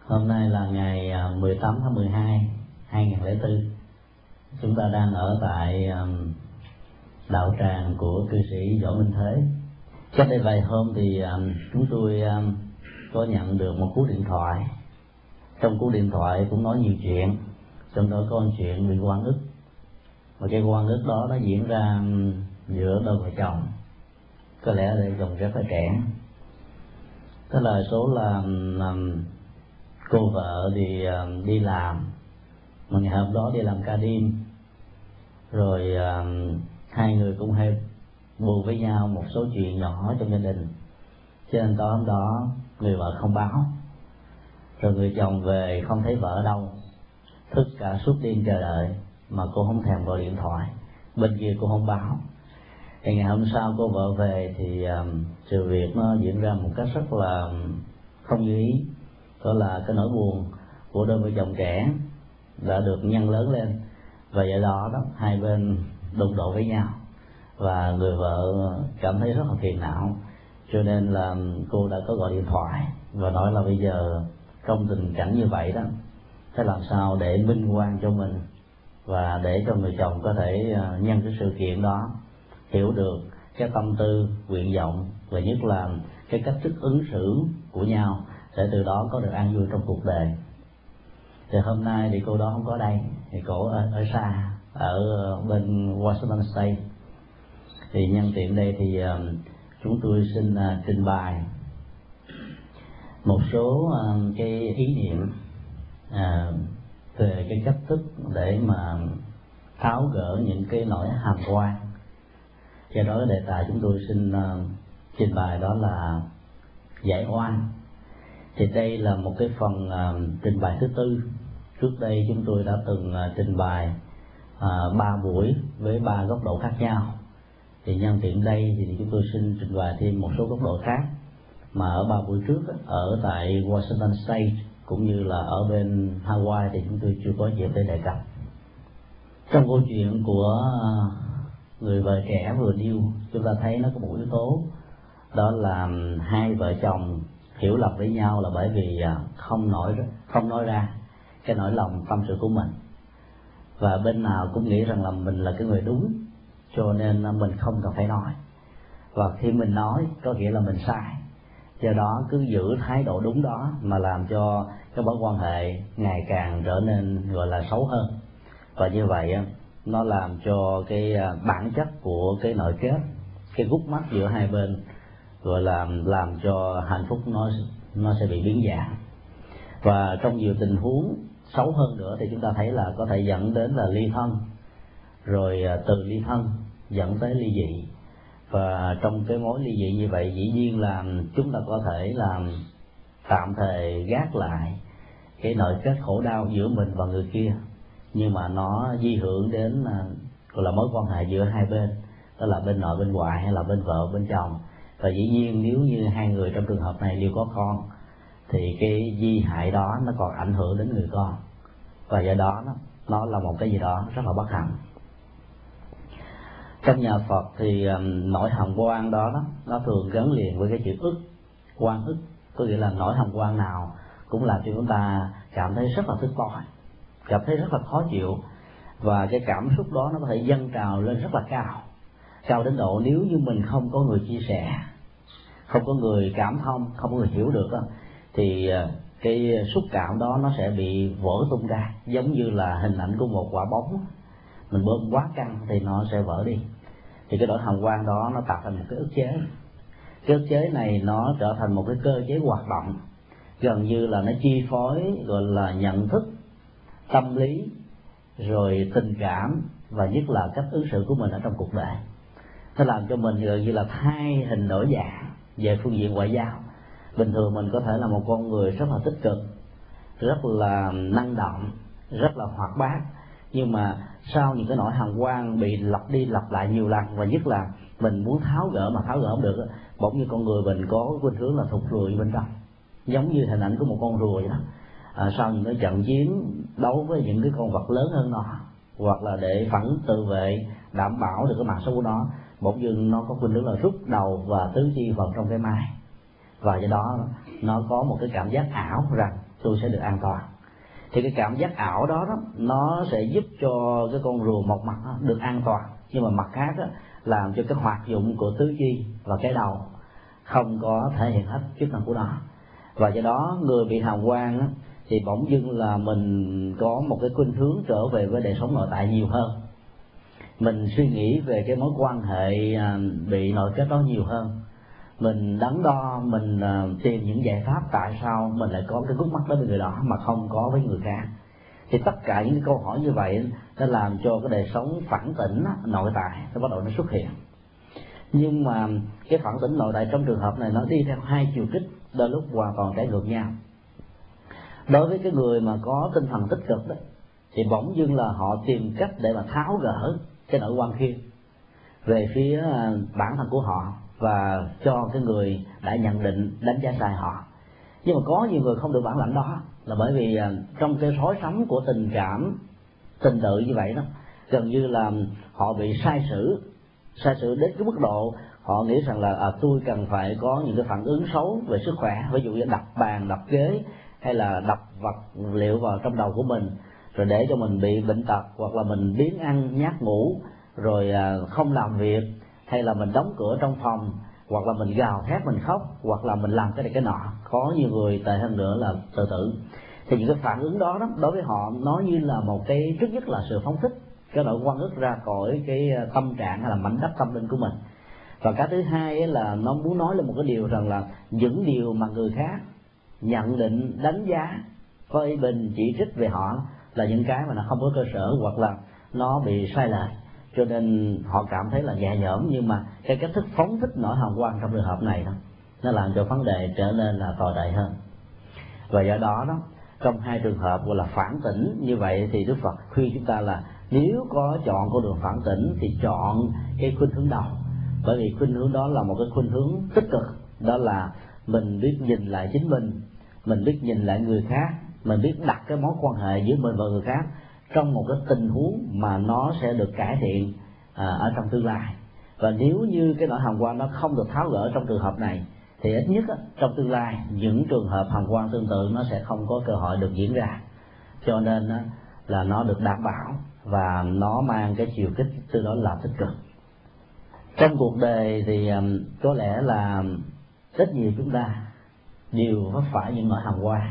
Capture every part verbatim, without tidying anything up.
Hôm nay là ngày mười tám tháng mười hai, hai nghìn lẻ bốn. Chúng ta đang ở tại đạo tràng của cư sĩ Võ Minh Thế. Cách đây vài hôm thì chúng tôi có nhận được một cú điện thoại. Trong cú điện thoại cũng nói nhiều chuyện, trong đó có chuyện về oan ức. Và cái oan ức đó nó diễn ra giữa đôi vợ chồng, có lẽ là chồng rất là trẻ. Tức là số là cô vợ thì đi làm, mà ngày hôm đó đi làm ca đêm, rồi hai người cũng hay buồn với nhau một số chuyện nhỏ trong gia đình. Cho nên tối hôm đó người vợ không báo, rồi người chồng về không thấy vợ ở đâu, thức cả suốt đêm chờ đợi mà cô không thèm gọi điện thoại, bên kia cô không báo. Thì ngày hôm sau cô vợ về thì um, sự việc nó diễn ra một cách rất là không như ý. Đó là cái nỗi buồn của đôi vợ chồng trẻ đã được nhân lớn lên, và do đó đó hai bên đụng độ với nhau, và người vợ cảm thấy rất là phiền não. Cho nên là cô đã có gọi điện thoại và nói là bây giờ trong tình cảnh như vậy đó, phải làm sao để minh oan cho mình, và để cho người chồng có thể nhân cái sự kiện đó hiểu được cái tâm tư, nguyện vọng, và nhất là cái cách thức ứng xử của nhau, để từ đó có được an vui trong cuộc đời. Thì hôm nay thì cô đó không có đây, thì cô ở, ở xa, ở bên Washington State. Thì nhân tiện đây thì uh, chúng tôi xin uh, trình bày một số uh, cái ý niệm uh, về cái cách thức để mà tháo gỡ những cái nỗi hàm oan. Do đó đề tài chúng tôi xin uh, trình bày đó là giải oan. Thì đây là một cái phần uh, trình bày thứ tư. Trước đây chúng tôi đã từng uh, trình bày ba uh, buổi với ba góc độ khác nhau. Thì nhân tiện đây thì chúng tôi xin trình bày thêm một số góc độ khác mà ở ba buổi trước ở tại Washington State cũng như là ở bên Hawaii thì chúng tôi chưa có dịp để đề cập. Trong câu chuyện của người vợ trẻ vừa nêu, chúng ta thấy nó có một yếu tố, đó là hai vợ chồng hiểu lầm với nhau là bởi vì không nói không nói ra cái nỗi lòng tâm sự của mình, và bên nào cũng nghĩ rằng là mình là cái người đúng, cho nên mình không cần phải nói. Và khi mình nói có nghĩa là mình sai, do đó cứ giữ thái độ đúng đó mà làm cho cái mối quan hệ ngày càng trở nên gọi là xấu hơn. Và như vậy nó làm cho cái bản chất của cái nội kết, cái gút mắt giữa hai bên gọi là làm cho hạnh phúc nó nó sẽ bị biến dạng. Và trong nhiều tình huống xấu hơn nữa thì chúng ta thấy là có thể dẫn đến là ly thân, rồi từ ly thân dẫn tới ly dị. Và trong cái mối ly dị như vậy, dĩ nhiên là chúng ta có thể làm tạm thời gác lại cái nội kết khổ đau giữa mình và người kia, nhưng mà nó di hưởng đến gọi là mối quan hệ giữa hai bên, đó là bên nội bên ngoại hay là bên vợ bên chồng. Và dĩ nhiên nếu như hai người trong trường hợp này đều có con thì cái di hại đó nó còn ảnh hưởng đến người con, và do đó nó, nó là một cái gì đó rất là bất hạnh. Trong nhà Phật thì um, nỗi hàm oan đó, đó nó thường gắn liền với cái chữ ức, oan ức, có nghĩa là nỗi hàm oan nào cũng làm cho chúng ta cảm thấy rất là tức tối, cảm thấy rất là khó chịu, và cái cảm xúc đó nó có thể dâng trào lên rất là cao, cao đến độ nếu như mình không có người chia sẻ, không có người cảm thông, không có người hiểu được đó, thì cái xúc cảm đó nó sẽ bị vỡ tung ra, giống như là hình ảnh của một quả bóng mình bơm quá căng thì nó sẽ vỡ đi. Thì cái nỗi hàm oan đó nó tạo thành một cái ức chế. Cái ức chế này nó trở thành một cái cơ chế hoạt động, gần như là nó chi phối gọi là nhận thức, tâm lý, rồi tình cảm, và nhất là cách ứng xử của mình ở trong cuộc đời. Nó làm cho mình gần như là thay hình đổi dạng về phương diện ngoại giao. Bình thường mình có thể là một con người rất là tích cực, rất là năng động, rất là hoạt bát, nhưng mà sau những cái nỗi hàm oan bị lặp đi lặp lại nhiều lần, và nhất là mình muốn tháo gỡ mà tháo gỡ không được, bỗng như con người mình có khuynh hướng là thụt lùi bên trong, giống như hình ảnh của một con rùa vậy đó. À, sau những cái trận chiến đấu với những cái con vật lớn hơn nó, hoặc là để phản tự vệ đảm bảo được cái mạng sống của nó, bỗng dưng nó có khuynh hướng là rút đầu và tứ chi vào trong cái mai, và do đó nó có một cái cảm giác ảo rằng tôi sẽ được an toàn. Thì cái cảm giác ảo đó, đó nó sẽ giúp cho cái con rùa một mặt đó được an toàn, nhưng mà mặt khác đó, làm cho cái hoạt dụng của tứ chi và cái đầu không có thể hiện hết chức năng của nó. Và do đó người bị hàm quan đó, thì bỗng dưng là mình có một cái khuynh hướng trở về với đời sống nội tại nhiều hơn. Mình suy nghĩ về cái mối quan hệ bị nội kết đó nhiều hơn. Mình đắn đo, mình tìm những giải pháp tại sao mình lại có cái khúc mắc đó với người đó mà không có với người khác. Thì tất cả những câu hỏi như vậy nó làm cho cái đời sống phản tỉnh nội tại nó bắt đầu nó xuất hiện. Nhưng mà cái phản tỉnh nội tại trong trường hợp này nó đi theo hai chiều kích, đôi lúc hoàn toàn trái ngược nhau. Đối với cái người mà có tinh thần tích cực đó, thì bỗng dưng là họ tìm cách để mà tháo gỡ cái nỗi quan khiên về phía bản thân của họ và cho cái người đã nhận định đánh giá sai họ. Nhưng mà có nhiều người không được bản lãnh đó, là bởi vì trong cái rối rắm của tình cảm tình tự như vậy đó, gần như là họ bị sai sử sai sử đến cái mức độ họ nghĩ rằng là à, tôi cần phải có những cái phản ứng xấu về sức khỏe, ví dụ như đập bàn, đập ghế hay là đập vật liệu vào trong đầu của mình, rồi để cho mình bị bệnh tật, hoặc là mình biếng ăn nhát ngủ, rồi à, không làm việc, hay là mình đóng cửa trong phòng, hoặc là mình gào thét, mình khóc, hoặc là mình làm cái này cái nọ. Có nhiều người tệ hơn nữa là tự tử. Thì những cái phản ứng đó, đó đối với họ nó như là một cái, trước nhất là sự phóng thích cái nỗi oan ức ra khỏi cái tâm trạng hay là mảnh đất tâm linh của mình. Và cái thứ hai ấy là nó muốn nói lên một cái điều rằng là những điều mà người khác nhận định, đánh giá, phê bình, chỉ trích về họ là những cái mà nó không có cơ sở, hoặc là nó bị sai lệch, cho nên họ cảm thấy là nhẹ nhõm. Nhưng mà cái cách thức phóng thích nỗi hàm oan trong trường hợp này đó, nó làm cho vấn đề trở nên là tồi tệ hơn. Và do đó đó, trong hai trường hợp gọi là phản tỉnh như vậy thì Đức Phật khuyên chúng ta là nếu có chọn con đường phản tỉnh thì chọn cái khuynh hướng đầu, bởi vì khuynh hướng đó là một cái khuynh hướng tích cực. Đó là mình biết nhìn lại chính mình, mình biết nhìn lại người khác, mình biết đặt cái mối quan hệ giữa mình và người khác trong một cái tình huống mà nó sẽ được cải thiện à, ở trong tương lai. Và nếu như cái nỗi hàm oan nó không được tháo gỡ trong trường hợp này thì ít nhất á, trong tương lai những trường hợp hàm oan tương tự nó sẽ không có cơ hội được diễn ra. Cho nên á, là nó được đảm bảo và nó mang cái chiều kích từ đó là tích cực. Trong cuộc đời thì um, có lẽ là rất nhiều chúng ta đều vấp phải những nỗi hàm oan.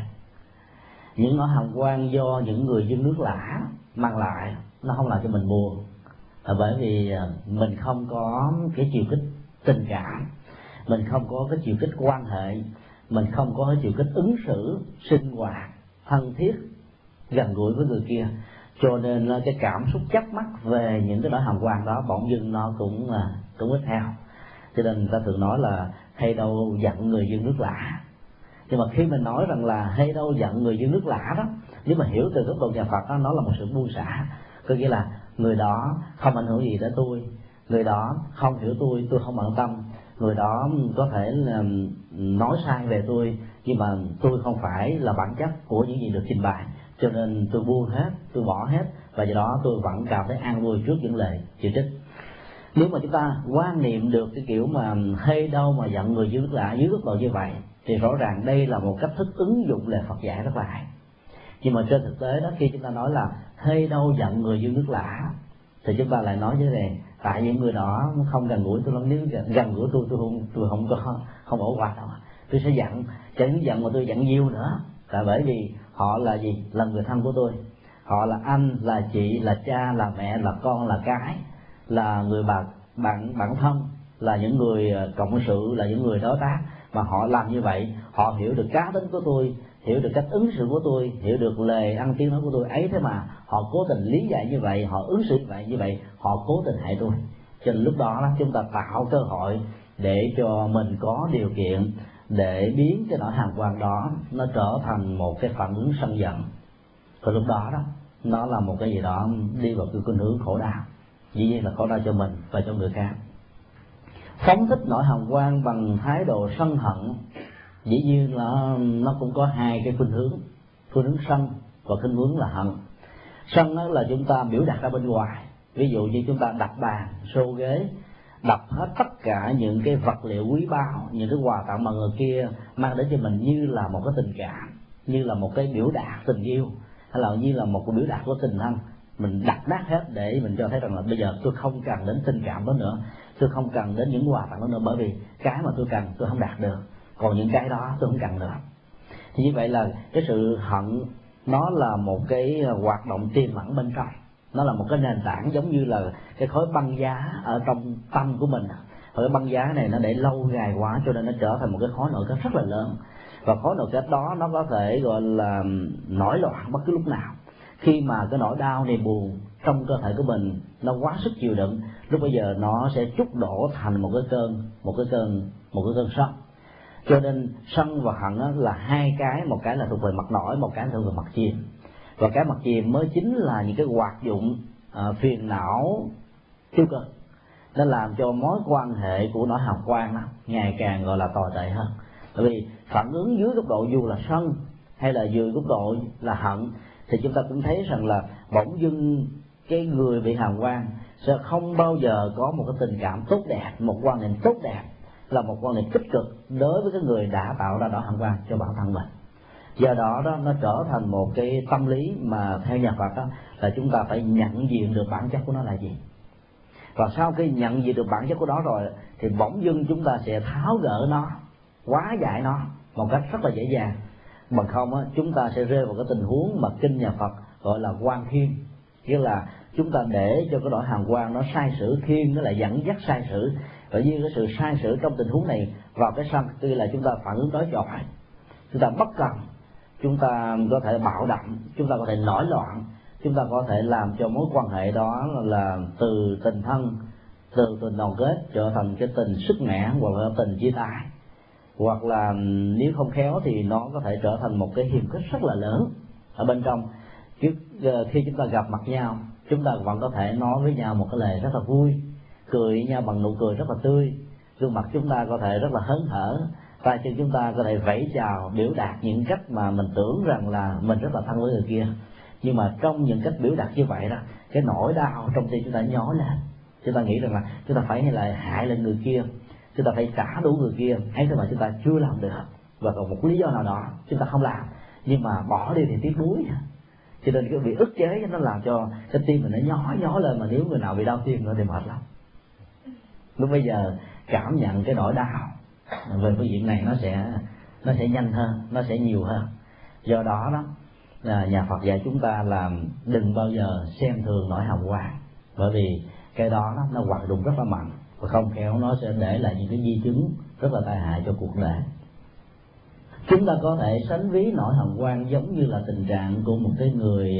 Những nỗi hàm oan do những người dân nước lã mang lại nó không làm cho mình buồn, là bởi vì mình không có cái chiều kích tình cảm, mình không có cái chiều kích quan hệ, mình không có cái chiều kích ứng xử sinh hoạt thân thiết gần gũi với người kia, cho nên cái cảm xúc chấp mắc về những cái nỗi hàm oan đó bỗng dưng nó cũng cũng ít theo. Cho nên người ta thường nói là hay đâu giận người dân nước lã. Nhưng mà khi mình nói rằng là hay đâu giận người dân nước lã đó, nếu mà hiểu từ góc độ nhà Phật đó, nó là một sự buông xả. Có nghĩa là người đó không ảnh hưởng gì tới tôi, người đó không hiểu tôi, tôi không bận tâm, người đó có thể là nói sai về tôi, nhưng mà tôi không phải là bản chất của những gì được trình bày, cho nên tôi buông hết, tôi bỏ hết, và do đó tôi vẫn cảm thấy an vui trước những lời chỉ trích. Nếu mà chúng ta quan niệm được cái kiểu mà hay đâu mà giận người dưới nước lạ dưới góc độ như vậy, thì rõ ràng đây là một cách thức ứng dụng lời Phật dạy rất là hay. Nhưng mà trên thực tế đó, khi chúng ta nói là hay đâu giận người dưới nước lạ, thì chúng ta lại nói như thế này: tại những người đó không gần gũi tôi lắm, nếu gần gũi tôi tôi không tôi không có không ổ quà đâu, tôi sẽ giận, chẳng giận mà tôi giận nhiều nữa. Tại bởi vì họ là gì? Là người thân của tôi, họ là anh, là chị, là cha, là mẹ, là con, là cái, là người bạn bạn bạn thân, là những người cộng sự, là những người đối tác. Mà họ làm như vậy, họ hiểu được cá tính của tôi, hiểu được cách ứng xử của tôi, hiểu được lời ăn tiếng nói của tôi ấy, thế mà họ cố tình lý giải như vậy, họ ứng xử như vậy như vậy họ cố tình hại tôi. Cho nên lúc đó chúng ta tạo cơ hội để cho mình có điều kiện để biến cái nỗi hàm oan đó nó trở thành một cái phản ứng sân giận. Và lúc đó đó nó là một cái gì đó đi vào cái khuynh hướng khổ đau, dĩ nhiên là khổ đau cho mình và cho người khác. Phóng thích nỗi hàm oan bằng thái độ sân hận, dĩ nhiên là nó cũng có hai cái khuynh hướng, khuynh hướng sân và khuynh hướng là hận. Sân đó là chúng ta biểu đạt ra bên ngoài, ví dụ như chúng ta đập bàn, xô ghế, đập hết tất cả những cái vật liệu quý báu, những cái quà tặng mà người kia mang đến cho mình như là một cái tình cảm, như là một cái biểu đạt tình yêu, hay là như là một cái biểu đạt của tình thân. Mình đặt nát hết để mình cho thấy rằng là bây giờ tôi không cần đến tình cảm đó nữa, tôi không cần đến những quà tặng đó nữa, bởi vì cái mà tôi cần tôi không đạt được, còn những cái đó tôi không cần nữa. Thì như vậy là cái sự hận nó là một cái hoạt động tiềm ẩn bên trong, nó là một cái nền tảng giống như là cái khối băng giá ở trong tâm của mình. Và cái băng giá này nó để lâu dài quá cho nên nó trở thành một cái khối nội kết rất là lớn, và khối nội kết đó nó có thể gọi là nổi loạn bất cứ lúc nào. Khi mà cái nỗi đau niềm buồn trong cơ thể của mình nó quá sức chịu đựng, lúc bây giờ nó sẽ trút đổ thành một cái cơn một cái cơn một cái cơn sân. Cho nên sân và hận là hai cái, một cái là thuộc về mặt nổi, một cái thuộc về mặt chìm. Và cái mặt chìm mới chính là những cái hoạt dụng à, phiền não tiêu cực, nó làm cho mối quan hệ của nỗi hào quang đó ngày càng gọi là tồi tệ hơn. Bởi vì phản ứng dưới góc độ dù là sân hay là dưới góc độ là hận, thì chúng ta cũng thấy rằng là bỗng dưng cái người bị hào quang sẽ không bao giờ có một cái tình cảm tốt đẹp, một quan niệm tốt đẹp, là một quan niệm tích cực đối với cái người đã tạo ra đó hào quang cho bản thân mình. Do đó đó nó trở thành một cái tâm lý mà theo nhà Phật đó là chúng ta phải nhận diện được bản chất của nó là gì. Và sau khi nhận diện được bản chất của nó rồi thì bỗng dưng chúng ta sẽ tháo gỡ nó, hóa giải nó một cách rất là dễ dàng. Bằng không á, chúng ta sẽ rơi vào cái tình huống mà kinh nhà Phật gọi là quan khiên, nghĩa là chúng ta để cho cái nỗi hào quang nó sai sử, khiên nó lại dẫn dắt sai sử. Và như cái sự sai sử trong tình huống này vào cái sân, tức là chúng ta phản ứng đối chọi, chúng ta bất cần, chúng ta có thể bạo động, chúng ta có thể nổi loạn, chúng ta có thể làm cho mối quan hệ đó là từ tình thân, từ tình đoàn kết trở thành cái tình sức mẻ, hoặc là tình chia tay, hoặc là nếu không khéo thì nó có thể trở thành một cái hiềm khích rất là lớn ở bên trong. Trước khi chúng ta gặp mặt nhau, chúng ta vẫn có thể nói với nhau một cái lời rất là vui, cười với nhau bằng nụ cười rất là tươi, gương mặt chúng ta có thể rất là hớn hở, tay chân chúng ta có thể vẫy chào, biểu đạt những cách mà mình tưởng rằng là mình rất là thân với người kia. Nhưng mà trong những cách biểu đạt như vậy đó, cái nỗi đau trong tim chúng ta nhói lên, chúng ta nghĩ rằng là chúng ta phải lại hại lên người kia, chúng ta phải trả đủ người kia, ấy thế mà chúng ta chưa làm được, và còn một lý do nào đó chúng ta không làm, nhưng mà bỏ đi thì tiếc nuối. Cho nên cái việc ức chế nó làm cho cái tim mình nó nhói nhói lên, mà nếu người nào bị đau tim nữa thì mệt lắm. Lúc bây giờ cảm nhận cái nỗi đau về cái chuyện này nó sẽ nó sẽ nhanh hơn, nó sẽ nhiều hơn. Do đó đó là nhà Phật dạy chúng ta là đừng bao giờ xem thường nỗi hào quang, bởi vì cái đó nó, nó hoạt động rất là mạnh, và không khéo nó sẽ để lại những cái di chứng rất là tai hại cho cuộc đời. Chúng ta có thể sánh ví nỗi hào quang giống như là tình trạng của một cái người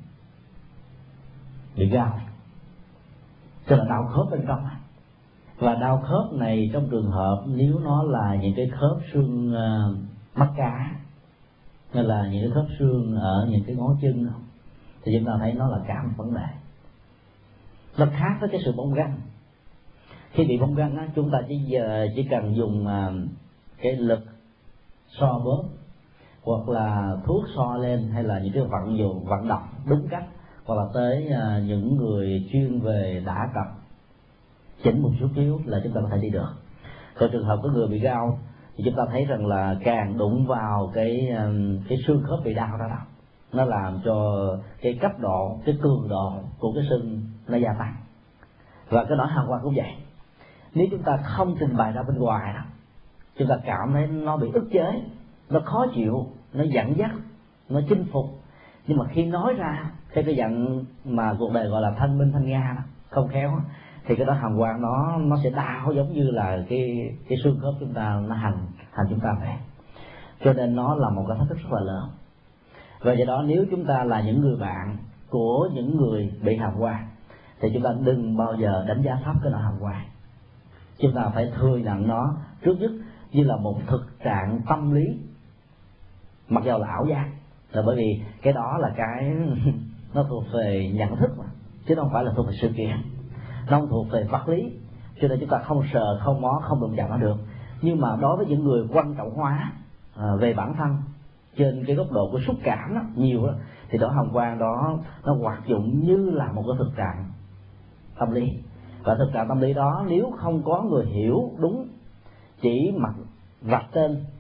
bị gao, tức là đau khớp bên trong. Và đau khớp này trong trường hợp nếu nó là những cái khớp xương uh, mắt cá, hay là những cái khớp xương ở những cái ngón chân, thì chúng ta thấy nó là cả một vấn đề. Nó khác với cái sự bong gân. Khi bị bong gân á, chúng ta chỉ giờ chỉ cần dùng uh, cái lực so bóp, hoặc là thuốc so lên, hay là những cái vận dụng vận động đúng cách, hoặc là tới uh, những người chuyên về đả tập chỉnh một chút xíu là chúng ta có thể đi được. Còn trường hợp có người bị gao thì chúng ta thấy rằng là càng đụng vào cái cái xương khớp bị đau đó, đó nó làm cho cái cấp độ, cái cường độ của cái xương nó gia tăng. Và cái nỗi hào quang cũng vậy. Nếu chúng ta không trình bày ra bên ngoài đó, chúng ta cảm thấy nó bị ức chế, nó khó chịu, nó dẫn dắt, nó chinh phục. Nhưng mà khi nói ra theo cái dạng mà cuộc đời gọi là thanh minh thanh nga đó, không khéo thì cái đó hào quang nó nó sẽ đau giống như là cái cái xương khớp chúng ta nó hành hành chúng ta vậy. Cho nên nó là một cái thách thức rất là lớn. Và do đó nếu chúng ta là những người bạn của những người bị hào quang thì chúng ta đừng bao giờ đánh giá thấp cái nỗi hào quang. Chúng ta phải thừa nhận nó trước nhất như là một thực trạng tâm lý, mặc dù là ảo giác, là bởi vì cái đó là cái nó thuộc về nhận thức mà, chứ không phải là thuộc về sự kiện. Nó không thuộc về vật lý, cho nên chúng ta không sờ, không mó, không đụng chạm nó được. Nhưng mà đối với những người quan trọng hóa à, về bản thân trên cái góc độ của xúc cảm đó, nhiều đó, thì đó hồng quang đó nó hoạt dụng như là một cái thực trạng tâm lý. Và thực trạng tâm lý đó nếu không có người hiểu đúng, chỉ mặc vạch tên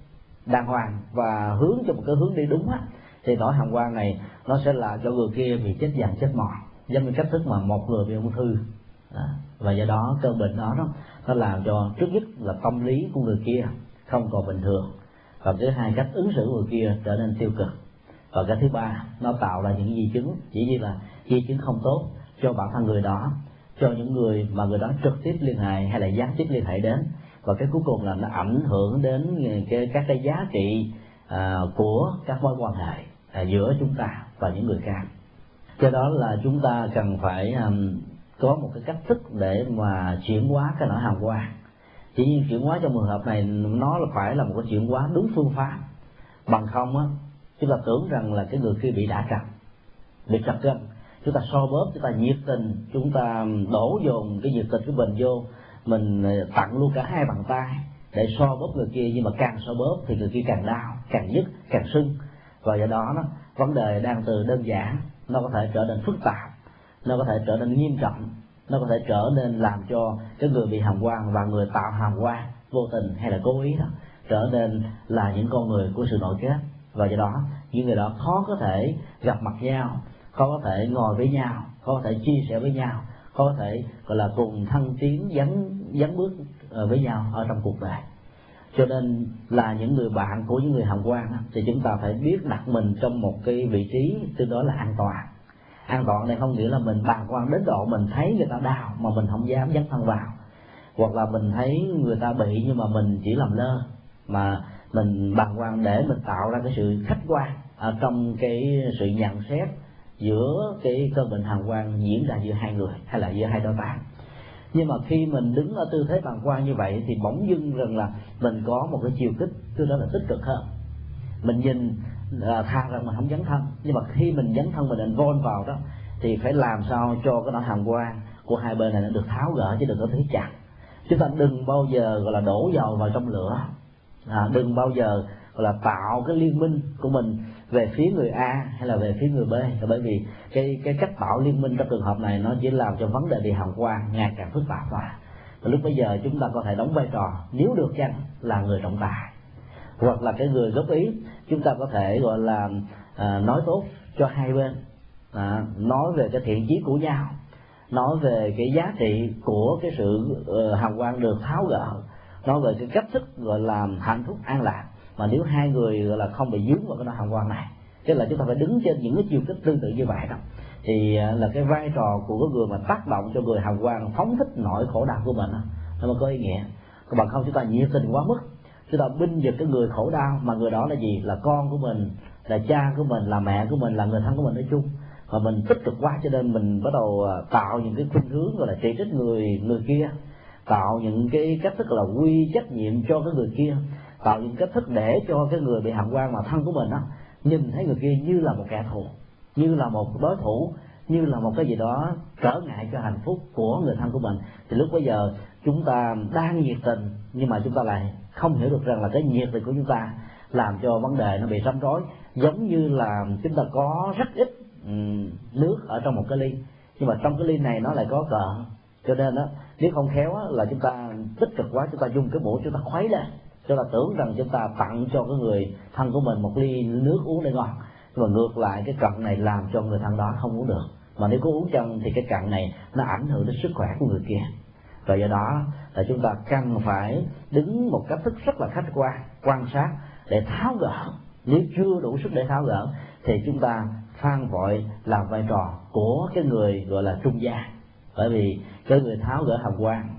đàng hoàng và hướng cho một cái hướng đi đúng á, thì nỗi hàm quan này nó sẽ là cho người kia bị chết dần chết mòn, giống như cách thức mà một người bị ung thư. À, và do đó cơn bệnh đó, đó nó làm cho trước nhất là tâm lý của người kia không còn bình thường, và thứ hai cách ứng xử của người kia trở nên tiêu cực, và cái thứ ba nó tạo ra những di chứng, chỉ như là di chứng không tốt cho bản thân người đó, cho những người mà người đó trực tiếp liên hệ hay là gián tiếp liên hệ đến, và cái cuối cùng là nó ảnh hưởng đến cái, các cái giá trị à, của các mối quan hệ à, giữa chúng ta và những người khác. Do đó là chúng ta cần phải um, có một cái cách thức để mà chuyển hóa cái nỗi hàm quan. Chỉ nhiên chuyển hóa trong trường hợp này nó là phải là một cái chuyển hóa đúng phương pháp, bằng không á chúng ta tưởng rằng là cái người kia bị đả trật, bị trật gân, chúng ta so bóp, chúng ta nhiệt tình, chúng ta đổ dồn cái nhiệt tình của mình vô, mình tặng luôn cả hai bàn tay để so bóp người kia, nhưng mà càng so bóp thì người kia càng đau, càng nhức, càng sưng, và do đó đó vấn đề đang từ đơn giản nó có thể trở nên phức tạp, nó có thể trở nên nghiêm trọng, nó có thể trở nên làm cho cái người bị hàm quan và người tạo hàm quan vô tình hay là cố ý đó trở nên là những con người của sự nội kết, và do đó những người đó khó có thể gặp mặt nhau, khó có thể ngồi với nhau, khó có thể chia sẻ với nhau, khó có thể gọi là cùng thăng tiến dấn dấn bước với nhau ở trong cuộc đời. Cho nên là những người bạn của những người hàm quan thì chúng ta phải biết đặt mình trong một cái vị trí tương đối là an toàn. An toàn này không nghĩa là mình bàng quan đến độ mình thấy người ta đau mà mình không dám dấn thân vào, hoặc là mình thấy người ta bị nhưng mà mình chỉ làm lơ, mà mình bàng quan để mình tạo ra cái sự khách quan ở trong cái sự nhận xét giữa cái cơn bệnh hàm quan diễn ra giữa hai người hay là giữa hai đối tác. Nhưng mà khi mình đứng ở tư thế bàng quan như vậy thì bỗng dưng rằng là mình có một cái chiều kích tức đó là tích cực hơn. Mình nhìn là tha rằng mình không dấn thân, nhưng mà khi mình dấn thân mình involve vào đó thì phải làm sao cho cái nỗi hàm quan của hai bên này nó được tháo gỡ, chứ đừng có thấy chặt. Chúng ta đừng bao giờ gọi là đổ dầu vào trong lửa, à, đừng bao giờ gọi là tạo cái liên minh của mình về phía người A hay là về phía người B, bởi vì cái cái cách tạo liên minh trong trường hợp này nó chỉ làm cho vấn đề bị hàm quan ngày càng phức tạp hóa. Và lúc bây giờ chúng ta có thể đóng vai trò nếu được chăng là người trọng tài, hoặc là cái người góp ý. Chúng ta có thể gọi là à, nói tốt cho hai bên, à, nói về cái thiện chí của nhau, nói về cái giá trị của cái sự uh, hàm quan được tháo gỡ, nói về cái cách thức gọi là hạnh phúc an lạc. Mà nếu hai người gọi là không bị dướng vào cái nỗi hàm quan này, tức là chúng ta phải đứng trên những cái chiều kích tương tự như vậy đó, thì là cái vai trò của cái người mà tác động cho người hàm quan phóng thích nỗi khổ đau của mình đó, nó mới có ý nghĩa. Còn bằng không chúng ta nhiệt tình quá mức, chúng ta binh vực cái người khổ đau, mà người đó là gì? Là con của mình, là cha của mình, là mẹ của mình, là người thân của mình nói chung. Và mình tích cực quá cho nên mình bắt đầu tạo những cái khuynh hướng gọi là chỉ trích người người kia, tạo những cái cách thức là quy trách nhiệm cho cái người kia, tạo những cách thức để cho cái người bị hàm quan mà thân của mình đó nhìn thấy người kia như là một kẻ thù, như là một đối thủ, như là một cái gì đó trở ngại cho hạnh phúc của người thân của mình. Thì lúc bây giờ chúng ta đang nhiệt tình, nhưng mà chúng ta lại không hiểu được rằng là cái nhiệt tình của chúng ta làm cho vấn đề nó bị rắm rối. Giống như là chúng ta có rất ít um, nước ở trong một cái ly, nhưng mà trong cái ly này nó lại có cỡ, cho nên đó nếu không khéo đó, là chúng ta tích cực quá, chúng ta dùng cái muỗng chúng ta khuấy lên, chúng ta tưởng rằng chúng ta tặng cho cái người thân của mình một ly nước uống để ngon, nhưng mà ngược lại cái cặn này làm cho người thân đó không uống được. Mà nếu có uống trong thì cái cặn này nó ảnh hưởng đến sức khỏe của người kia. Và do đó là chúng ta cần phải đứng một cách thức rất là khách quan, quan sát để tháo gỡ. Nếu chưa đủ sức để tháo gỡ thì chúng ta phan vội làm vai trò của cái người gọi là trung gian, bởi vì cái người tháo gỡ hàm quan,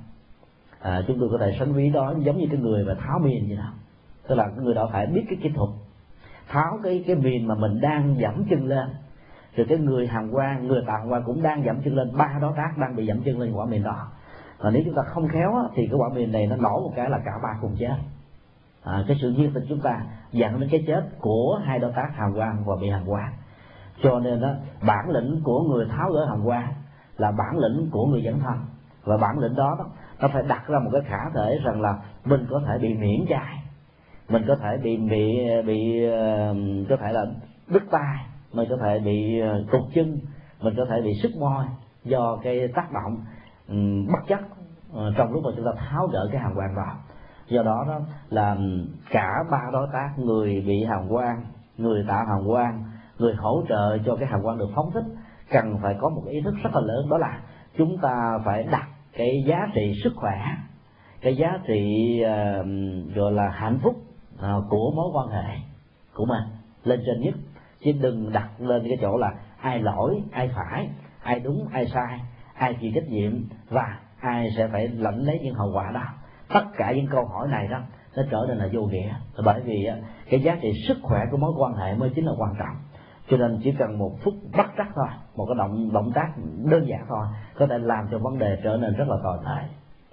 à, chúng tôi có thể sánh ví đó giống như cái người mà tháo miền vậy đó. Tức là cái người đó phải biết cái kỹ thuật tháo cái cái miền mà mình đang dẫm chân lên, rồi cái người hàm quan, người tạo hàm quan cũng đang dẫm chân lên, ba đối tác đang bị dẫm chân lên quả miền đó. Và nếu chúng ta không khéo á, thì cái quả miền này nó nổ một cái là cả ba cùng chết. À, cái sự nhiệt tình chúng ta dẫn đến cái chết của hai đối tác hàm quan và bị hàm quan. Cho nên đó, bản lĩnh của người tháo gỡ hàm quan là bản lĩnh của người dẫn thân, và bản lĩnh đó, đó nó phải đặt ra một cái khả thể rằng là mình có thể bị miễn chai, mình có thể bị bị bị uh, có thể là đứt tay, mình có thể bị uh, cụt chân, mình có thể bị sứt môi do cái tác động um, bất chấp uh, trong lúc mà chúng ta tháo gỡ cái hàm quan đó. Do đó đó là cả ba đối tác, người bị hàm quan, người tạo hàm quan, người hỗ trợ cho cái hàm quan được phóng thích, cần phải có một cái ý thức rất là lớn, đó là chúng ta phải đặt cái giá trị sức khỏe, cái giá trị uh, gọi là hạnh phúc uh, của mối quan hệ của mình lên trên nhất, chứ đừng đặt lên cái chỗ là ai lỗi, ai phải, ai đúng, ai sai, ai chịu trách nhiệm và ai sẽ phải lãnh lấy những hậu quả đó. Tất cả những câu hỏi này đó nó trở nên là vô nghĩa, bởi vì cái giá trị sức khỏe của mối quan hệ mới chính là quan trọng. Cho nên chỉ cần một phút bất trắc thôi, một cái động động tác đơn giản thôi, có thể làm cho vấn đề trở nên rất là tồi tệ.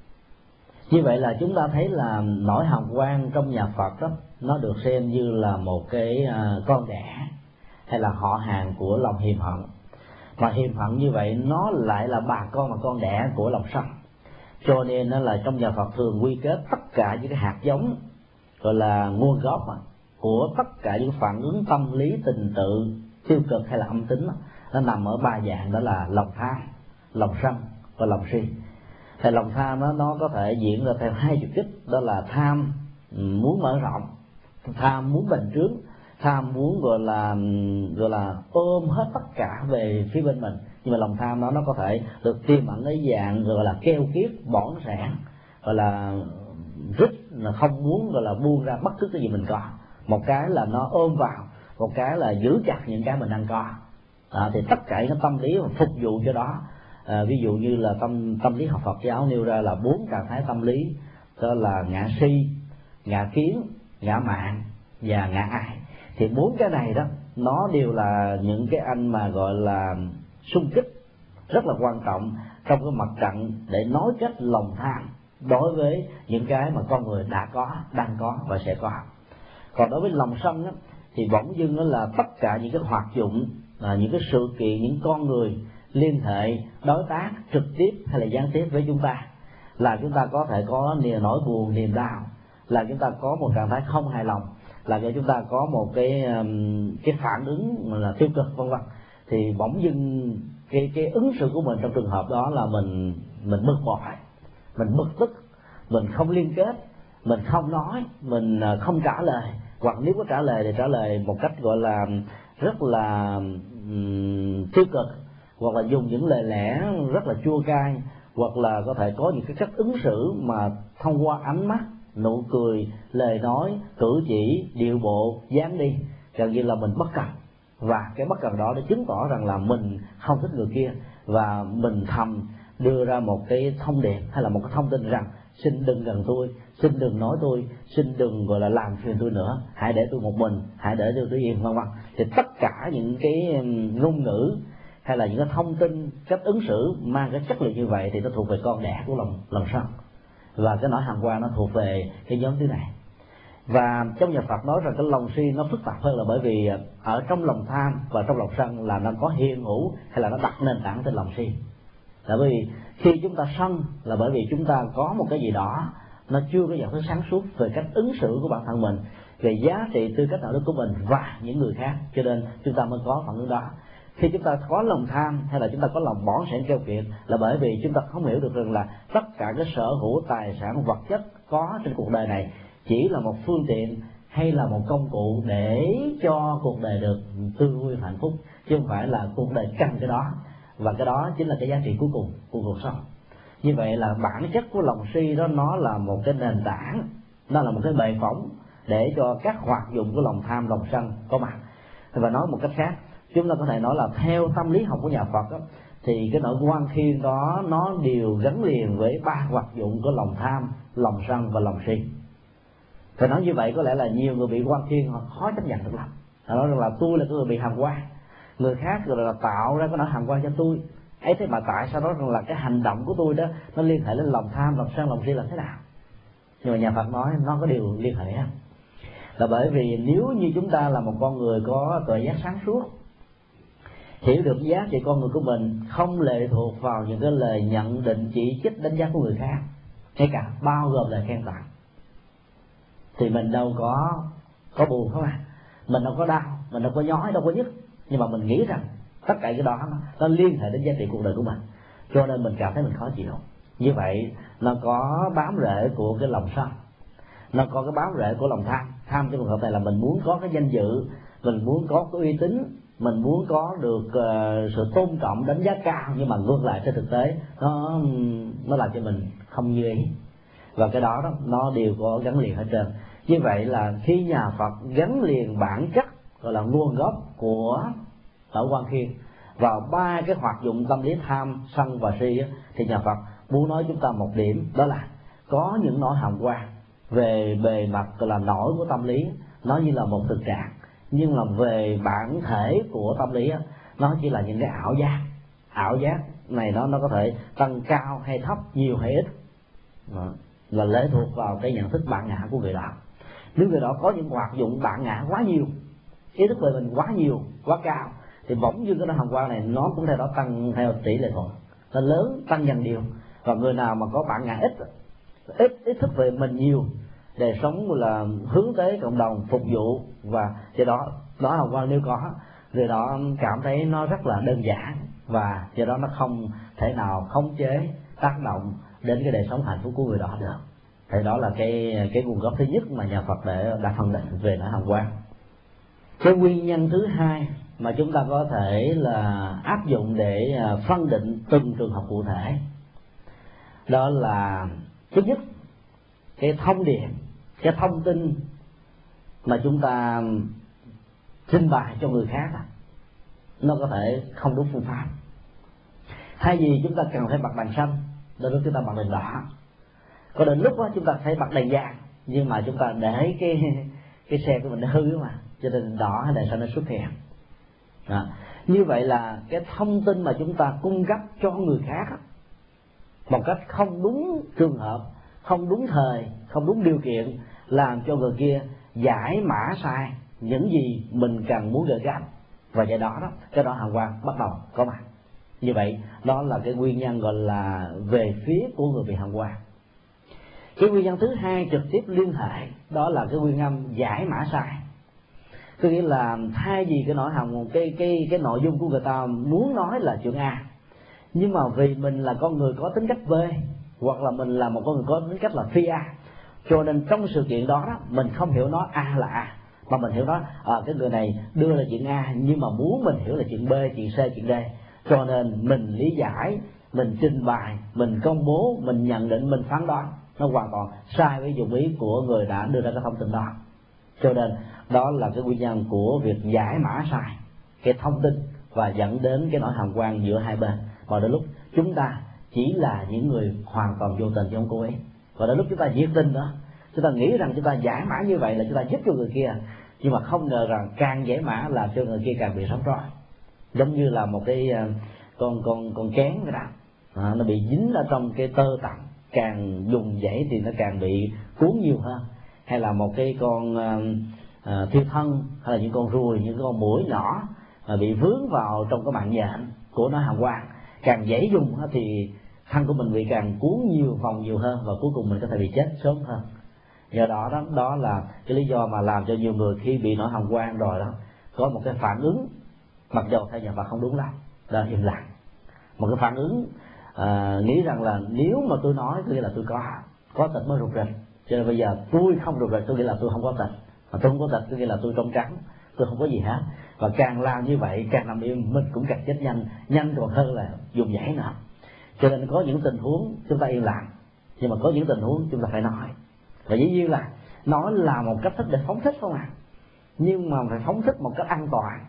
Như vậy là chúng ta thấy là nỗi hàm quan trong nhà Phật đó, nó được xem như là một cái con đẻ hay là họ hàng của lòng hiềm hận. Mà hiềm hận như vậy nó lại là bà con và con đẻ của lòng sân. Cho nên nó là trong nhà Phật thường quy kết tất cả những cái hạt giống gọi là nguồn gốc của tất cả những phản ứng tâm lý tình tự tiêu cực hay là âm tính, nó nằm ở ba dạng, đó là lòng tham, lòng sân và lòng si. Thì lòng tham đó, nó có thể diễn ra theo hai chiều kích, đó là tham muốn mở rộng, tham muốn bành trướng, tham muốn gọi là gọi là ôm hết tất cả về phía bên mình. Nhưng mà lòng tham đó nó có thể được tiềm ẩn ở dạng gọi là keo kiết, bỏng sẻn, gọi là rít, là không muốn gọi là buông ra bất cứ cái gì mình có. Một cái là nó ôm vào, một cái là giữ chặt những cái mình đang có. À, thì tất cả những tâm lý phục vụ cho đó. À, ví dụ như là tâm tâm lý học Phật giáo nêu ra là bốn trạng thái tâm lý, đó là ngã si, ngã kiến, ngã mạn và ngã ái. Thì bốn cái này đó nó đều là những cái anh mà gọi là xung kích rất là quan trọng trong cái mặt trận để nối kết lòng tham đối với những cái mà con người đã có, đang có và sẽ có. Còn đối với lòng sân đó, thì bỗng dưng đó là tất cả những cái hoạt dụng, à, những cái sự kiện, những con người liên hệ đối tác trực tiếp hay là gián tiếp với chúng ta, là chúng ta có thể có niềm nỗi buồn, niềm đau, là chúng ta có một trạng thái không hài lòng, là cho chúng ta có một cái cái phản ứng là tiêu cực vân vân. Thì bỗng dưng cái cái ứng xử của mình trong trường hợp đó là mình mình bực bội, mình bực tức, mình không liên kết, mình không nói, mình không trả lời, hoặc nếu có trả lời thì trả lời một cách gọi là rất là um, tiêu cực, hoặc là dùng những lời lẽ rất là chua cay, hoặc là có thể có những cái cách ứng xử mà thông qua ánh mắt, nụ cười, lời nói, cử chỉ, điệu bộ, dáng đi, gần như là mình bất cần. Và cái bất cần đó để chứng tỏ rằng là mình không thích người kia, và mình thầm đưa ra một cái thông điệp hay là một cái thông tin rằng xin đừng gần tôi, xin đừng nói tôi, xin đừng gọi là làm phiền tôi nữa, hãy để tôi một mình, hãy để tôi tôi yên, vân vân. Thì tất cả những cái ngôn ngữ hay là những cái thông tin, cách ứng xử mang cái chất liệu như vậy thì nó thuộc về con đẻ của lòng lòng sân, và cái nỗi hàm quan nó thuộc về cái nhóm thứ này. Và trong nhà Phật nói rằng cái lòng si nó phức tạp hơn, là bởi vì ở trong lòng tham và trong lòng sân là nó có hiện hữu hay là nó đặt nền tảng trên lòng si. Là bởi vì khi chúng ta sân là bởi vì chúng ta có một cái gì đó nó chưa có nhận thức sáng suốt về cách ứng xử của bản thân mình, về giá trị tư cách đạo đức của mình và những người khác, cho nên chúng ta mới có phản ứng đó. Khi chúng ta có lòng tham hay là chúng ta có lòng bỏng sẻn keo kiệt là bởi vì chúng ta không hiểu được rằng là tất cả cái sở hữu tài sản vật chất có trên cuộc đời này chỉ là một phương tiện hay là một công cụ để cho cuộc đời được tươi vui và hạnh phúc, chứ không phải là cuộc đời cần cái đó, và cái đó chính là cái giá trị cuối cùng của cuộc sống. Như vậy là bản chất của lòng si đó nó là một cái nền tảng, nó là một cái bệ phóng để cho các hoạt dụng của lòng tham, lòng sân có mặt. Và nói một cách khác, chúng ta có thể nói là theo tâm lý học của nhà Phật đó, thì cái nỗi quan khiên đó nó đều gắn liền với ba hoạt dụng của lòng tham, lòng sân và lòng si. Phải nói như vậy có lẽ là nhiều người bị quan khiên họ khó chấp nhận được lắm. Họ nói rằng là tôi là cái người bị hàm quan, người khác rồi là tạo ra cái nỗi hàm quan cho tôi. Ấy thế mà tại sao đó rằng là cái hành động của tôi đó nó liên hệ đến lòng tham, lòng sân, lòng si là thế nào? Nhưng mà nhà Phật nói nó có điều liên hệ á, là bởi vì nếu như chúng ta là một con người có tuệ giác sáng suốt, hiểu được giá trị con người của mình, không lệ thuộc vào những cái lời nhận định, chỉ trích, đánh giá của người khác, ngay cả bao gồm lời khen tặng, thì mình đâu có có buồn không à, mình đâu có đau, mình đâu có nhói, đâu có nhức, nhưng mà mình nghĩ rằng tất cả cái đó nó, nó liên hệ đến giá trị cuộc đời của mình, cho nên mình cảm thấy mình khó chịu. Như vậy nó có bám rễ của cái lòng sân. nó có cái bám rễ của lòng tham. Tham trong trường hợp này là mình muốn có cái danh dự, mình muốn có cái uy tín, mình muốn có được uh, sự tôn trọng, đánh giá cao, nhưng mà ngược lại trên thực tế nó nó làm cho mình không như ý, và cái đó, đó nó đều có gắn liền hết trơn. Như vậy là khi nhà Phật gắn liền bản chất gọi là nguồn gốc của Tổ Quan Khiên vào ba cái hoạt dụng tâm lý tham, sân và si, thì nhà Phật muốn nói chúng ta một điểm, đó là có những nỗi hàm quan về bề mặt gọi là nổi của tâm lý, nó như là một thực trạng, nhưng là về bản thể của tâm lý nó chỉ là những cái ảo giác. Ảo giác này nó nó có thể tăng cao hay thấp, nhiều hay ít, đó là lệ thuộc vào cái nhận thức bản ngã của người đó. Nếu người đó có những hoạt dụng bản ngã quá nhiều, ý thức về mình quá nhiều, quá cao, thì bỗng dưng cái hàm quan này nó cũng theo đó tăng theo tỷ lệ thuận, nó lớn tăng dần đều. Và người nào mà có bản ngã ít, ít ý thức về mình nhiều, đời sống là hướng tới cộng đồng, phục vụ, và do đó đó hàm quan nếu có, người đó cảm thấy nó rất là đơn giản, và do đó nó không thể nào khống chế, tác động đến cái đời sống hạnh phúc của người đó được. Thì đó là cái cái nguồn gốc thứ nhất mà nhà Phật đã, đã phân định về nỗi hàm quan. Cái nguyên nhân thứ hai mà chúng ta có thể là áp dụng để phân định từng trường hợp cụ thể, đó là thứ nhất, cái thông điệp, cái thông tin mà chúng ta trình bày cho người khác nó có thể không đúng phương pháp. Thay vì chúng ta cần phải bật đèn xanh, đôi lúc chúng ta bật đèn đỏ. Có đến lúc đó chúng ta phải bật đèn vàng, nhưng mà chúng ta để cái cái xe của mình nó hư mà, cho nên đỏ hay đèn xanh nó xuất hiện. Đó. Như vậy là cái thông tin mà chúng ta cung cấp cho người khác một cách không đúng trường hợp, không đúng thời, không đúng điều kiện, làm cho người kia giải mã sai những gì mình cần muốn gửi gắm, và do đó đó cái đó hàm quan bắt đầu có mặt. Như vậy đó là cái nguyên nhân gọi là về phía của người bị hàm quan. Cái nguyên nhân thứ hai trực tiếp liên hệ, đó là cái nguyên nhân giải mã sai. Có nghĩa là thay vì cái nội hàm cái cái cái nội dung của người ta muốn nói là chuyện A, nhưng mà vì mình là con người có tính cách B, hoặc là mình là một con người có tính cách là phi A, cho nên trong sự kiện đó, đó mình không hiểu nó A là A, mà mình hiểu nó à, cái người này đưa là chuyện A, nhưng mà muốn mình hiểu là chuyện B, chuyện C, chuyện D, cho nên mình lý giải, mình trình bày, mình công bố, mình nhận định, mình phán đoán nó hoàn toàn sai với dụng ý của người đã đưa ra cái thông tin đó. Cho nên đó là cái nguyên nhân của việc giải mã sai cái thông tin và dẫn đến cái nỗi hàm quan giữa hai bên. Và đến lúc chúng ta chỉ là những người hoàn toàn vô tình chứ không cố ý, và đến lúc chúng ta nhiệt tình đó, chúng ta nghĩ rằng chúng ta giải mã như vậy là chúng ta giúp cho người kia, nhưng mà không ngờ rằng càng giải mã làm cho người kia càng bị sóng roi. Giống như là một cái con con con kén vậy đó, à, nó bị dính ở trong cái tơ tằm, càng dùng dãy thì nó càng bị cuốn nhiều hơn. Hay là một cái con uh, uh, thiêu thân, hay là những con ruồi, những con muỗi nhỏ mà bị vướng vào trong cái mạng nhện của nó hàm quan, càng dễ dùng thì thân của mình bị càng cuốn nhiều vòng nhiều hơn, và cuối cùng mình có thể bị chết sớm hơn. Do đó đó, đó là cái lý do mà làm cho nhiều người khi bị nỗi hàm quan rồi đó có một cái phản ứng, mặc dầu theo nhà Phật không đúng lắm, đó là im lặng. Một cái phản ứng à, nghĩ rằng là nếu mà tôi nói tôi nghĩ là tôi có có tịch mới rụt rịch, cho nên bây giờ tôi không rụt rịch tôi nghĩ là tôi không có tịch, mà tôi không có tịch tôi nghĩ là tôi trong trắng, tôi không có gì hết. Và càng làm như vậy, càng nằm im, mình cũng càng chết nhanh, nhanh còn hơn là dùng dãy nữa. Cho nên có những tình huống chúng ta im lặng, nhưng mà có những tình huống chúng ta phải nói. Và dĩ nhiên là nói là một cách thức để phóng thích không ạ, à? Nhưng mà phải phóng thích một cách an toàn,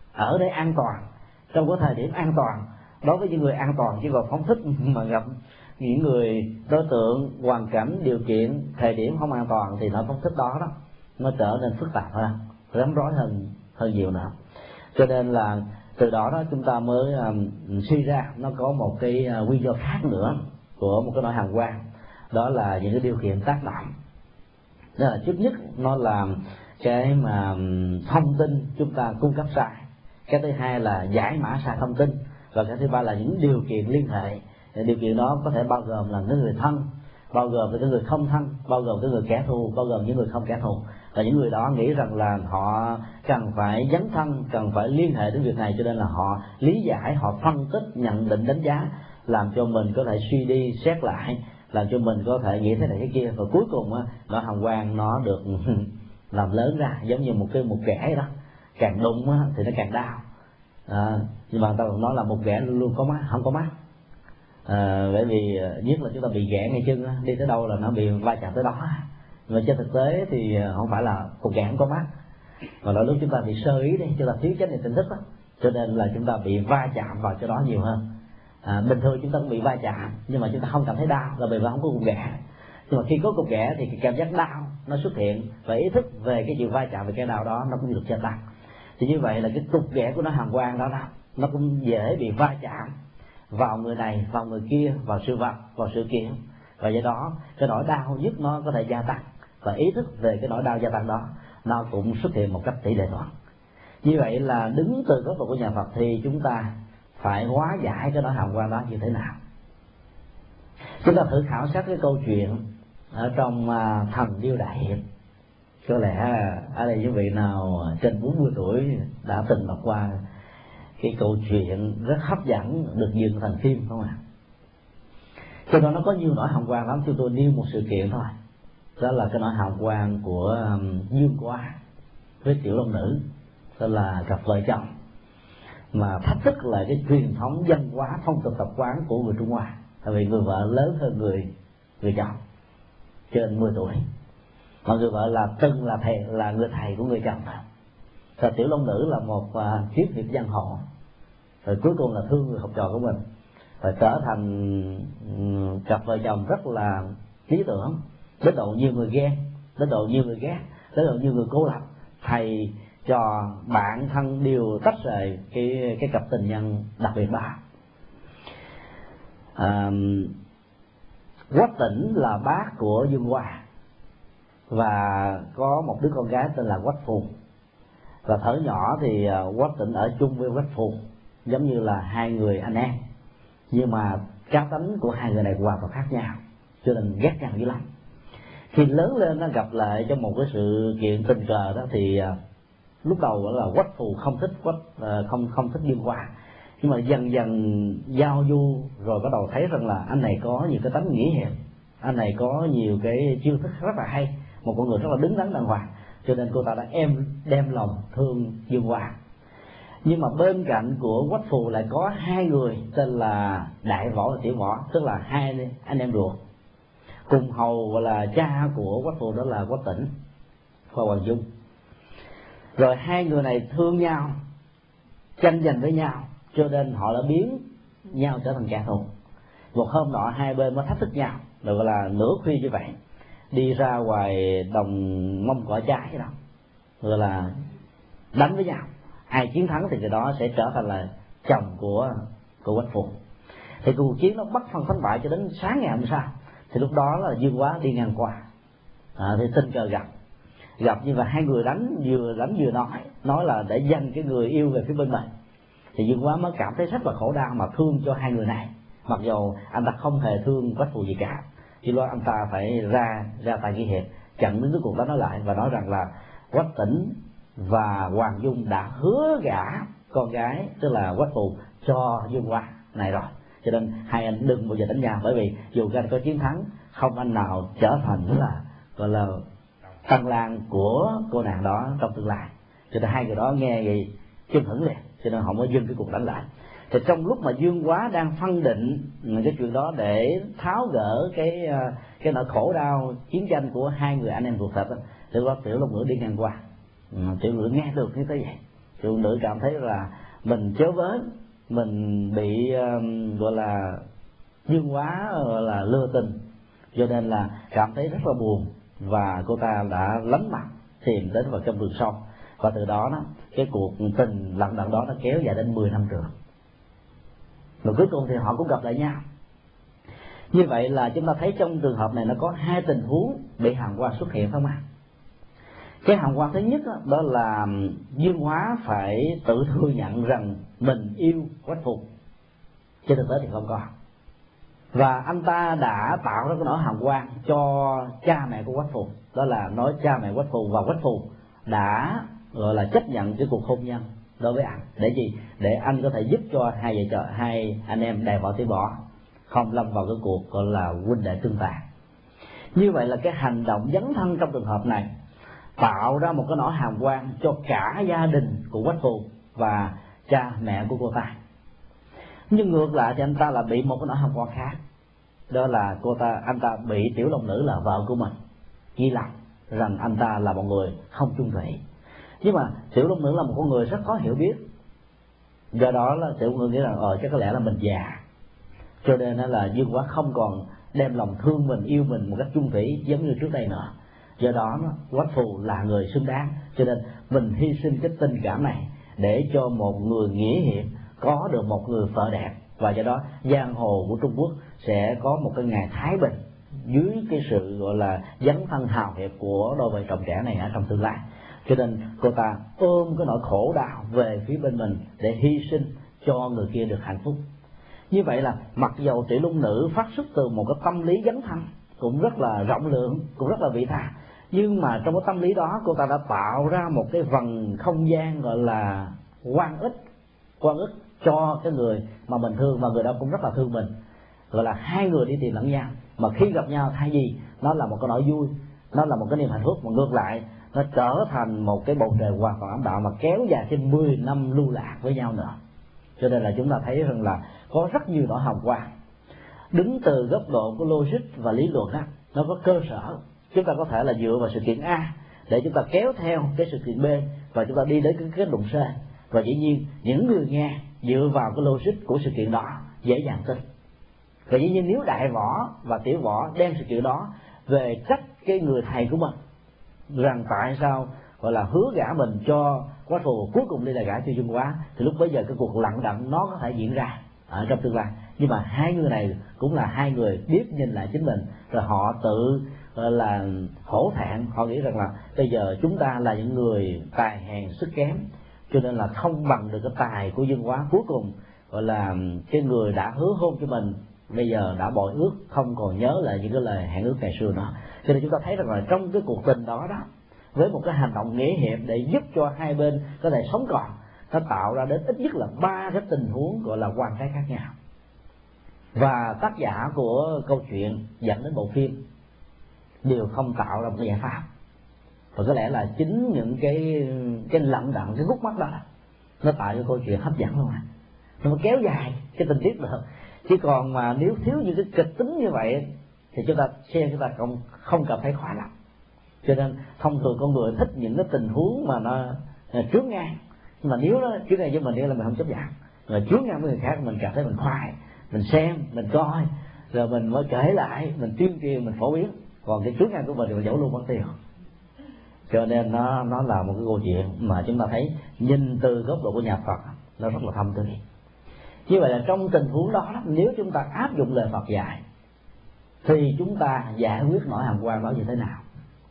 ở đây an toàn, trong cái thời điểm an toàn đối với những người an toàn. Chứ còn phóng thích mà gặp những người đối tượng, hoàn cảnh, điều kiện, thời điểm không an toàn thì nó phóng thích đó đó nó trở nên phức tạp hơn, rắm rối hơn hơn nhiều nữa. Cho nên là từ đó đó chúng ta mới um, suy ra nó có một cái uh, nguyên do khác nữa của một cái nỗi hàm quan, đó là những cái điều kiện tác động. Đó là trước nhất nó làm cái mà thông tin chúng ta cung cấp sai, cái thứ hai là giải mã sai thông tin, và cái thứ ba là những điều kiện liên hệ. Điều kiện đó có thể bao gồm là những người thân, bao gồm những người không thân, bao gồm những người kẻ thù, bao gồm những người không kẻ thù. Và những người đó nghĩ rằng là họ cần phải dấn thân, cần phải liên hệ đến việc này, cho nên là họ lý giải, họ phân tích, nhận định, đánh giá, làm cho mình có thể suy đi xét lại làm cho mình có thể nghĩ thế này thế kia, và cuối cùng á nỗi hàm quan nó được làm lớn ra, giống như một cái một ghẻ đó, càng đụng á thì nó càng đau. À, nhưng mà tao nói là một ghẻ luôn luôn có mắt, không có mắt. À, bởi vì nhất là chúng ta bị ghẻ ngay chân á, đi tới đâu là nó bị va chạm tới đó. Mà trên thực tế thì không phải là một ghẻ không có mắt, mà là lúc chúng ta bị sơ ý đi, chúng ta thiếu chánh niệm tỉnh thức đó, cho nên là chúng ta bị va chạm vào chỗ đó nhiều hơn. À, bình thường chúng ta cũng bị va chạm nhưng mà chúng ta không cảm thấy đau là bởi vì không có cục ghẻ. Nhưng mà khi có cục ghẻ thì cái cảm giác đau nó xuất hiện, và ý thức về cái chuyện va chạm về cái đau đó nó cũng được gia tăng. Thì như vậy là cái cục ghẻ của nó hàm quan đó, đó nó cũng dễ bị va chạm vào người này, vào người kia, vào sự vật, vào sự kiện, và do đó cái nỗi đau nhức nó có thể gia tăng, và ý thức về cái nỗi đau gia tăng đó nó cũng xuất hiện một cách tỷ lệ thuận. Như vậy là đứng từ góc độ của nhà Phật thì chúng ta phải hóa giải cái nỗi hàm quan đó như thế nào? Chúng ta thử khảo sát cái câu chuyện ở trong uh, Thần Điêu Đại Hiệp. Có lẽ ở đây những vị nào trên bốn mươi tuổi đã từng đọc qua cái câu chuyện rất hấp dẫn được dựng thành phim, không ạ? Cho nên nó có nhiều nỗi hàm quan lắm, chúng tôi nêu một sự kiện thôi. Đó là cái nỗi hàm quan của um, Dương Quá với Tiểu Long Nữ, đó là cặp vợ chồng mà thách thức lại cái truyền thống văn hóa phong tục tập quán của người Trung Hoa. Tại vì người vợ lớn hơn người người chồng trên mười tuổi, mà người vợ là từng là thầy, là người thầy của người chồng. Và Tiểu Long Nữ là một uh, triết hiệp giang hồ, rồi cuối cùng là thương người học trò của mình, và trở thành um, cặp vợ chồng rất là lý tưởng, đến độ nhiều người ghen, đến độ nhiều người ghét, đến độ nhiều người cố lập. Thầy cho bạn thân đều tách rời cái cái cặp tình nhân đặc biệt đó. À, Quách Tĩnh là bác của Dương Hoa và có một đứa con gái tên là Quách Phù. Và thở nhỏ thì Quách Tĩnh ở chung với Quách Phù, giống như là hai người anh em, nhưng mà cá tánh của hai người này hoàn toàn khác nhau, cho nên ghét nhau dữ lắm. Khi lớn lên nó gặp lại trong một cái sự kiện tình cờ đó thì lúc đầu là Quách Phù không thích Quách không không thích Dương Hoa, nhưng mà dần dần giao du rồi bắt đầu thấy rằng là anh này có nhiều cái tánh nghĩa hiệp, anh này có nhiều cái chiêu thức rất là hay, một con người rất là đứng đắn đàng hoàng, cho nên cô ta đã em đem lòng thương Dương Hoa. Nhưng mà bên cạnh của Quách Phù lại có hai người tên là Đại Võ và Tiểu Võ, tức là hai anh em ruột, cùng hầu gọi là cha của Quách Phù, đó là Quách Tĩnh và Hoàng Dung. Rồi hai người này thương nhau, tranh giành với nhau, cho nên họ đã biến nhau trở thành kẻ thù. Một hôm nọ hai bên mới thách thức nhau, được gọi là nửa khuya như vậy, đi ra ngoài đồng mông cỏ trái đó, gọi là đánh với nhau. Ai chiến thắng thì người đó sẽ trở thành là chồng của của Quách Phù. Thì cuộc chiến nó bất phân thắng bại cho đến sáng ngày hôm sau. Thì lúc đó là Dương Quá đi ngang qua, à, thì tình cờ gặp gặp như vậy, hai người đánh vừa đánh vừa nói nói là để dành cái người yêu về phía bên mình. Thì Dương Quá mới cảm thấy rất là khổ đau mà thương cho hai người này, mặc dù anh ta không hề thương Quách Phù gì cả. Chỉ lo anh ta phải ra ra tay ghi hiệp chặn đứng cái cuộc đó nói lại, và nói rằng là Quách Tĩnh và Hoàng Dung đã hứa gả con gái tức là Quách Phù cho Dương Hoa này rồi, cho nên hai anh đừng bao giờ đánh nhau, bởi vì dù các anh có chiến thắng không anh nào trở thành là gọi là tân lang của cô nàng đó trong tương lai. Cho nên hai người đó nghe vậy chưng hửng liền, cho nên họ mới dừng cái cuộc đánh lại. Thì trong lúc mà Dương Quá đang phân định cái chuyện đó để tháo gỡ cái cái nỗi khổ đau chiến tranh của hai người anh em ruột thịt, thì có Tiểu Long Nữ đi ngang qua. Tiểu Nữ nghe được như thế vậy, Tiểu Nữ cảm thấy là mình chớ với, mình bị um, gọi là Dương Quá gọi là lừa tình, cho nên là cảm thấy rất là buồn, và cô ta đã lánh mặt tìm đến vào trong rừng sâu. Và từ đó đó cái cuộc tình lặng lặng đó nó kéo dài đến mười năm trường, và cuối cùng thì họ cũng gặp lại nhau. Như vậy là chúng ta thấy trong trường hợp này nó có hai tình huống bị hàm quan xuất hiện, không ạ? Cái hàm quan thứ nhất đó, đó là Dương Hóa phải tự thừa nhận rằng mình yêu Quách Phù, trên thực tế thì không có, và anh ta đã tạo ra cái nỗi hàm quan cho cha mẹ của Quách Phù, đó là nói cha mẹ Quách Phù và Quách Phù đã gọi là chấp nhận cái cuộc hôn nhân đối với anh. Để gì? Để anh có thể giúp cho hai vợ chồng, hai anh em Đại Võ Tiểu Võ không lâm vào cái cuộc gọi là huynh đệ tương tàn. Như vậy là cái hành động dấn thân trong trường hợp này tạo ra một cái nỗi hàm quan cho cả gia đình của Quách Phù và cha mẹ của cô ta. Nhưng ngược lại thì anh ta là bị một cái nỗi hàm quan khác, đó là cô ta anh ta bị tiểu long nữ là vợ của mình ghi lầm rằng anh ta là một người không chung thủy. Nhưng mà tiểu long nữ là một con người rất có hiểu biết, do đó là tiểu long nữ nghĩ rằng ờ chắc có lẽ là mình già, cho nên là Dương Quá không còn đem lòng thương mình, yêu mình một cách chung thủy giống như trước đây nữa. Do đó Quách Phù là người xứng đáng, cho nên mình hy sinh cái tình cảm này để cho một người nghĩa hiệp có được một người vợ đẹp, và do đó giang hồ của Trung Quốc sẽ có một cái ngày thái bình dưới cái sự gọi là dấn thân hào hiệp của đôi vợ chồng trẻ này ở trong tương lai. Cho nên cô ta ôm cái nỗi khổ đau về phía bên mình để hy sinh cho người kia được hạnh phúc. Như vậy là mặc dầu tiểu long nữ phát xuất từ một cái tâm lý dấn thân cũng rất là rộng lượng, cũng rất là vị tha, nhưng mà trong cái tâm lý đó cô ta đã tạo ra một cái vầng không gian gọi là oan ức, oan ức cho cái người mà mình thương, và người đó cũng rất là thương mình. Gọi là hai người đi tìm lẫn nhau, mà khi gặp nhau thay vì nó là một cái nỗi vui, nó là một cái niềm hạnh phúc, mà ngược lại nó trở thành một cái bầu trời hoàn toàn ảm đạm mà kéo dài trên mười năm lưu lạc với nhau nữa. Cho nên là chúng ta thấy rằng là có rất nhiều nỗi hàm quan. Đứng từ góc độ của logic và lý luận á, nó có cơ sở. Chúng ta có thể là dựa vào sự kiện A để chúng ta kéo theo cái sự kiện B và chúng ta đi đến cái kết luận C. Và dĩ nhiên những người nghe dựa vào cái logic của sự kiện đó dễ dàng tin. Và dĩ nhiên nếu đại võ và tiểu võ đem sự kiện đó về trách cái người thầy của mình rằng tại sao gọi là hứa gả mình cho Quách Phù, cuối cùng đi là gả cho Dương Quá, thì lúc bấy giờ cái cuộc lặng đặng nó có thể diễn ra ở trong tương lai. Nhưng mà hai người này cũng là hai người biết nhìn lại chính mình, rồi họ tự gọi là hổ thẹn, họ nghĩ rằng là bây giờ chúng ta là những người tài hèn sức kém, cho nên là không bằng được cái tài của Dương Quá. Cuối cùng gọi là cái người đã hứa hôn cho mình bây giờ đã bội ước, không còn nhớ lại những cái lời hẹn ước ngày xưa nữa. Cho nên chúng ta thấy rằng là trong cái cuộc tình đó đó, với một cái hành động nghĩa hiệp để giúp cho hai bên có thể sống còn, nó tạo ra đến ít nhất là ba cái tình huống gọi là hoàn trái khác nhau. Và tác giả của câu chuyện dẫn đến bộ phim đều không tạo ra một cái giải pháp, và có lẽ là chính những cái cái lặng đặng, cái gút mắt đó nó tạo cho câu chuyện hấp dẫn luôn à, nó mới kéo dài cái tình tiết được. Chứ còn mà nếu thiếu những cái kịch tính như vậy thì chúng ta xem chúng ta không không cảm thấy khoái lắm. Cho nên thông thường con người thích những cái tình huống mà nó chướng ngang, nhưng mà nếu nó chướng ngang với mình thì là mình không chấp nhận, rồi chướng ngang với người khác mình cảm thấy mình khoái, mình xem, mình coi, rồi mình mới kể lại, mình tuyên truyền, mình phổ biến. Còn cái chướng ngang của mình thì mình giấu luôn mất tiêu. Cho nên nó nó là một cái câu chuyện mà chúng ta thấy nhìn từ góc độ của nhà Phật nó rất là thâm tươi. Như vậy là trong tình huống đó, nếu chúng ta áp dụng lời Phật dạy thì chúng ta giải quyết nỗi hàm quan đó như thế nào?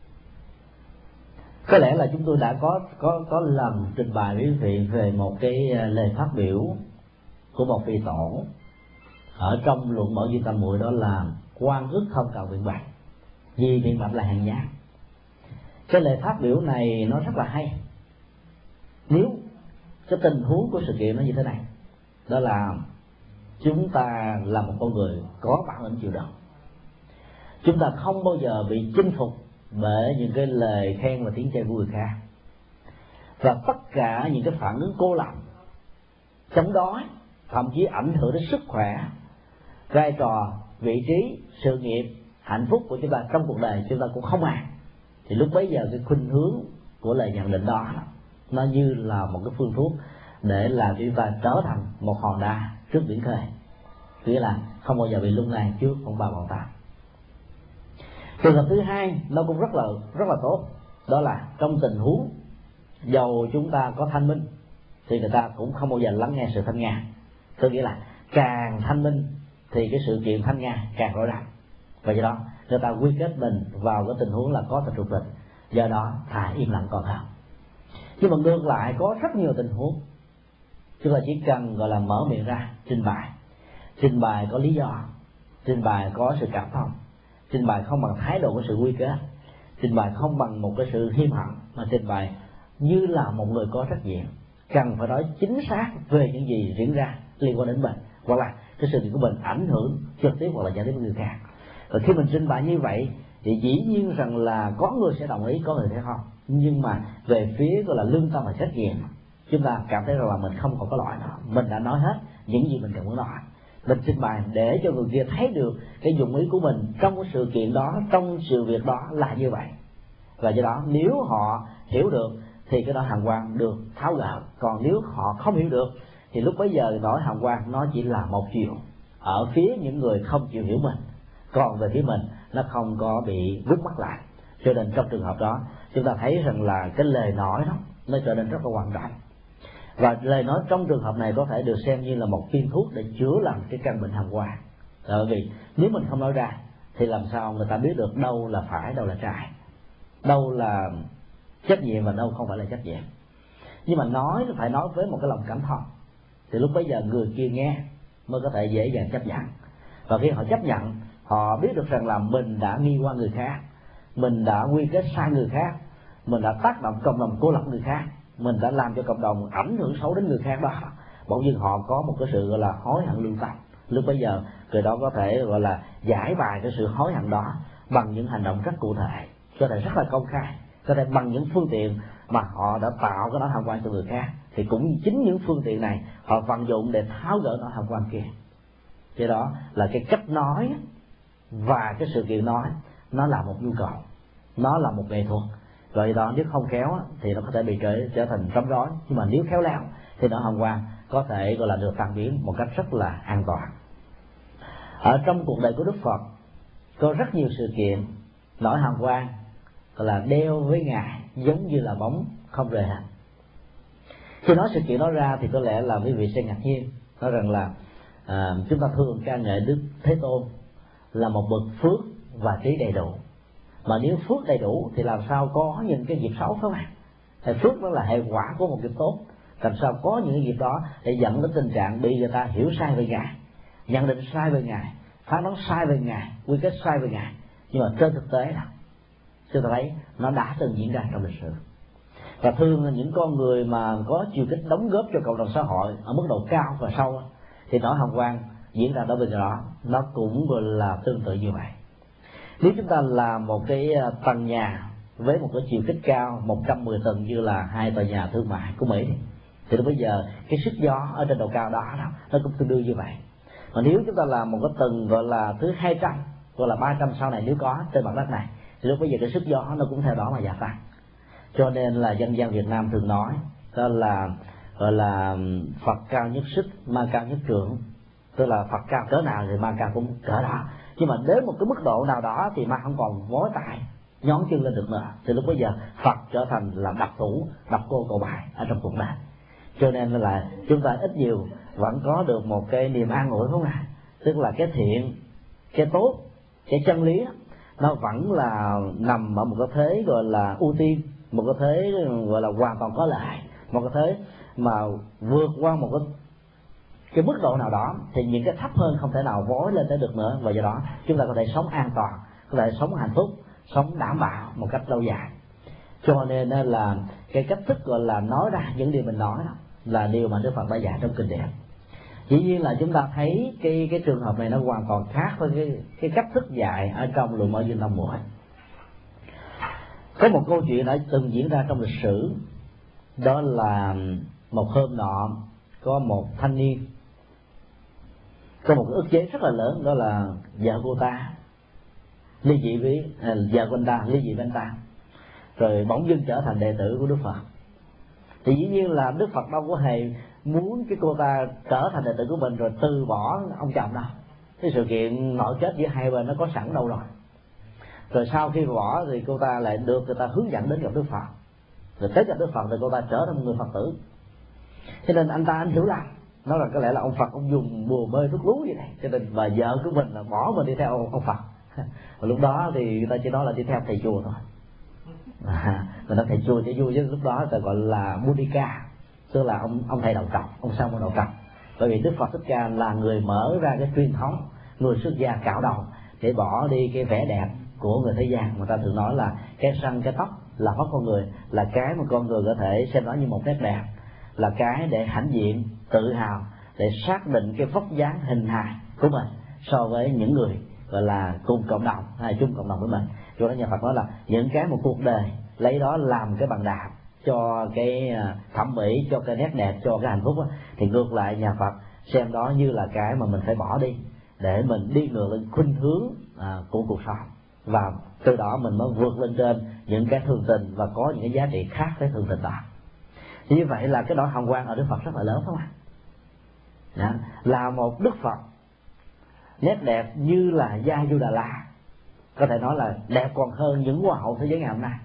Có lẽ là chúng tôi đã có có có lần trình bày với quý vị về một cái lời phát biểu của một vị tổ ở trong luận Mở Duy Tâm Muội, đó là quan ức không cầu biện bạch, vì biện bạch là hàng nhang. Cái lời phát biểu này nó rất là hay nếu cái tình huống của sự kiện nó như thế này, đó là chúng ta là một con người có bản lĩnh chịu đựng, chúng ta không bao giờ bị chinh phục bởi những cái lời khen và tiếng chê của người khác, và tất cả những cái phản ứng cô lập, chống đối, thậm chí ảnh hưởng đến sức khỏe, vai trò, vị trí, sự nghiệp, hạnh phúc của chúng ta trong cuộc đời chúng ta cũng không ăn, thì lúc bấy giờ cái khuynh hướng của lời nhận định đó nó như là một cái phương thuốc để làm cho chúng ta trở thành một hòn đá trước biển khơi, nghĩa là không bao giờ bị lung lay trước ông bà bọn ta. Trường hợp thứ hai nó cũng rất là rất là tốt, đó là trong tình huống dầu chúng ta có thanh minh thì người ta cũng không bao giờ lắng nghe sự thanh nga. Tôi nghĩ là càng thanh minh thì cái sự kiện thanh nga càng rõ ràng, và do đó người ta quy kết mình vào cái tình huống là có tình trục tình, do đó thà im lặng còn hơn. Nhưng mà ngược lại có rất nhiều tình huống chúng ta chỉ cần gọi là mở miệng ra trình bày, trình bày có lý do, trình bày có sự cảm thông, trình bày không bằng thái độ của sự quy kết, trình bày không bằng một cái sự hiêm hận, mà trình bày như là một người có trách nhiệm, cần phải nói chính xác về những gì diễn ra liên quan đến mình, hoặc là cái sự kiện của mình ảnh hưởng trực tiếp hoặc là gián tiếp với người khác. Và khi mình trình bày như vậy thì dĩ nhiên rằng là có người sẽ đồng ý, có người sẽ không. Nhưng mà về phía gọi là lương tâm và trách nhiệm, chúng ta cảm thấy rằng là mình không còn có loại nào, mình đã nói hết những gì mình cần muốn nói. Mình trình bày để cho người kia thấy được cái dụng ý của mình trong cái sự kiện đó, trong sự việc đó là như vậy. Và do đó nếu họ hiểu được thì cái đó hàm quan được tháo gỡ. Còn nếu họ không hiểu được thì lúc bấy giờ nỗi hàm quan nó chỉ là một chiều ở phía những người không chịu hiểu mình, còn về phía mình nó không có bị rút mắt lại. Cho nên trong trường hợp đó chúng ta thấy rằng là cái lời nói đó nó trở nên rất là quan trọng. Và lời nói trong trường hợp này có thể được xem như là một viên thuốc để chữa lành cái căn bệnh hàm quan. Bởi vì nếu mình không nói ra thì làm sao người ta biết được đâu là phải, đâu là trái, đâu là trách nhiệm và đâu không phải là trách nhiệm. Nhưng mà nói phải nói với một cái lòng cảm thông, thì lúc bấy giờ người kia nghe mới có thể dễ dàng chấp nhận. Và khi họ chấp nhận, họ biết được rằng là mình đã nghi qua người khác, mình đã quy kết sai người khác, mình đã tác động cộng đồng cô lập người khác, mình đã làm cho cộng đồng ảnh hưởng xấu đến người khác đó. Bỗng nhiên họ có một cái sự gọi là hối hận lương tâm. Lúc bấy giờ người đó có thể gọi là giải bài cái sự hối hận đó bằng những hành động rất cụ thể, có thể rất là công khai, có thể bằng những phương tiện mà họ đã tạo cái nỗi hàm quan cho người khác. Thì cũng chính những phương tiện này họ vận dụng để tháo gỡ nỗi hàm quan kia. Cái đó là cái cách nói và cái sự kiện nói nó là một nhu cầu, nó là một nghệ thuật. Rồi đó nếu không khéo thì nó có thể bị trở, trở thành rắm rối. Nhưng mà nếu khéo léo thì nỗi hàm quan có thể gọi là được tan biến một cách rất là an toàn. Ở trong cuộc đời của Đức Phật có rất nhiều sự kiện nỗi hàm quan gọi là đeo với Ngài giống như là bóng không rời hẳn. Khi nói sự kiện đó ra thì có lẽ là quý vị sẽ ngạc nhiên, nói rằng là à, chúng ta thường ca ngợi Đức Thế Tôn là một bậc phước và trí đầy đủ. Mà nếu phước đầy đủ thì làm sao có những cái nghiệp xấu, phải không ạ? Thì phước đó là hệ quả của một nghiệp tốt. Làm sao có những cái nghiệp đó để dẫn đến tình trạng bị người ta hiểu sai về Ngài, nhận định sai về Ngài, phán đoán sai về Ngài, quy kết sai về Ngài. Nhưng mà trên thực tế là chúng ta thấy nó đã từng diễn ra trong lịch sử. Và thường những con người mà có chiều kích đóng góp cho cộng đồng xã hội ở mức độ cao và sâu thì nỗi hàm quan diễn ra đối với người đó nó cũng gọi là tương tự như vậy. Nếu chúng ta làm một cái tầng nhà với một cái chiều kích cao một trăm mười tầng như là hai tòa nhà thương mại của Mỹ thì bây giờ cái sức gió ở trên độ cao đó nó cũng tương đương như vậy. Mà nếu chúng ta làm một cái tầng gọi là thứ hai trăm, gọi là ba trăm sau này nếu có trên mặt đất này, thì lúc bây giờ cái sức gió nó cũng theo đó mà gia tăng. Cho nên là dân gian Việt Nam thường nói đó là gọi là Phật cao nhất sức, ma cao nhất trượng. Tức là Phật cao cỡ nào thì ma cao cũng cỡ đó. Nhưng mà đến một cái mức độ nào đó thì ma không còn vối tay nhón chân lên được nữa, thì lúc bây giờ Phật trở thành là độc thủ, độc cô cầu bài ở trong cuộc đời. Cho nên là chúng ta ít nhiều vẫn có được một cái niềm an ủi, không ạ? Tức là cái thiện, cái tốt, cái chân lý nó vẫn là nằm ở một cái thế gọi là ưu tiên, một cái thế gọi là hoàn toàn có lợi, một cái thế mà vượt qua một cái cái mức độ nào đó thì những cái thấp hơn không thể nào vói lên tới được nữa. Và do đó chúng ta có thể sống an toàn, có thể sống hạnh phúc, sống đảm bảo một cách lâu dài. Cho nên là cái cách thức gọi là nói ra những điều mình nói là điều mà Đức Phật đã dạy trong kinh điển. Dĩ nhiên là chúng ta thấy cái cái trường hợp này nó hoàn toàn khác với cái cái cách thức dạy ở trong Luận Mở Dinh Tông Muội. Có một câu chuyện đã từng diễn ra trong lịch sử, đó là một hôm nọ có một thanh niên có một cái ức chế rất là lớn, đó là vợ cô ta ly dị với à, vợ của anh ta ly dị với anh ta, rồi bỗng dưng trở thành đệ tử của Đức Phật. Thì dĩ nhiên là Đức Phật đâu có hề muốn cái cô ta trở thành đệ tử của mình rồi từ bỏ ông chồng đâu. Cái sự kiện nội kết giữa hai bên nó có sẵn đâu rồi. Rồi sau khi bỏ thì cô ta lại được người ta hướng dẫn đến gặp Đức Phật. Rồi tới gặp Đức Phật thì cô ta trở thành một người Phật tử. Cho nên anh ta anh hiểu lầm, nói là có lẽ là ông Phật ông dùng bùa mê thuốc lú vậy này, cho nên bà vợ của mình là bỏ mình đi theo ông, ông Phật. Và lúc đó thì người ta chỉ nói là đi theo thầy chùa thôi. À, người ta thầy chùa chỉ vui, chứ lúc đó ta gọi là Buddhika, tức là ông ông thầy đầu trọc, ông sa môn đầu trọc. Bởi vì Đức Phật Thích Ca là người mở ra cái truyền thống người xuất gia cạo đầu để bỏ đi cái vẻ đẹp của người thế gian. Người ta thường nói là cái răng cái tóc là mất con người, là cái mà con người có thể xem nó như một nét đẹp, là cái để hãnh diện, tự hào để xác định cái vóc dáng hình hài của mình so với những người gọi là cùng cộng đồng hay chung cộng đồng với mình. Cho nên nhà Phật nói là những cái một cuộc đời lấy đó làm cái bằng đạp cho cái thẩm mỹ, cho cái nét đẹp, cho cái hạnh phúc đó, thì ngược lại nhà Phật xem đó như là cái mà mình phải bỏ đi để mình đi ngược lên khuynh hướng à, của cuộc sống, và từ đó mình mới vượt lên trên những cái thường tình và có những cái giá trị khác với thường tình đó. Như vậy là cái nỗi hồng quang ở Đức Phật rất là lớn, phải không ạ? Đó, là một Đức Phật nét đẹp như là Gia Du Đà La, có thể nói là đẹp còn hơn những hoa hậu thế giới ngày hôm nay,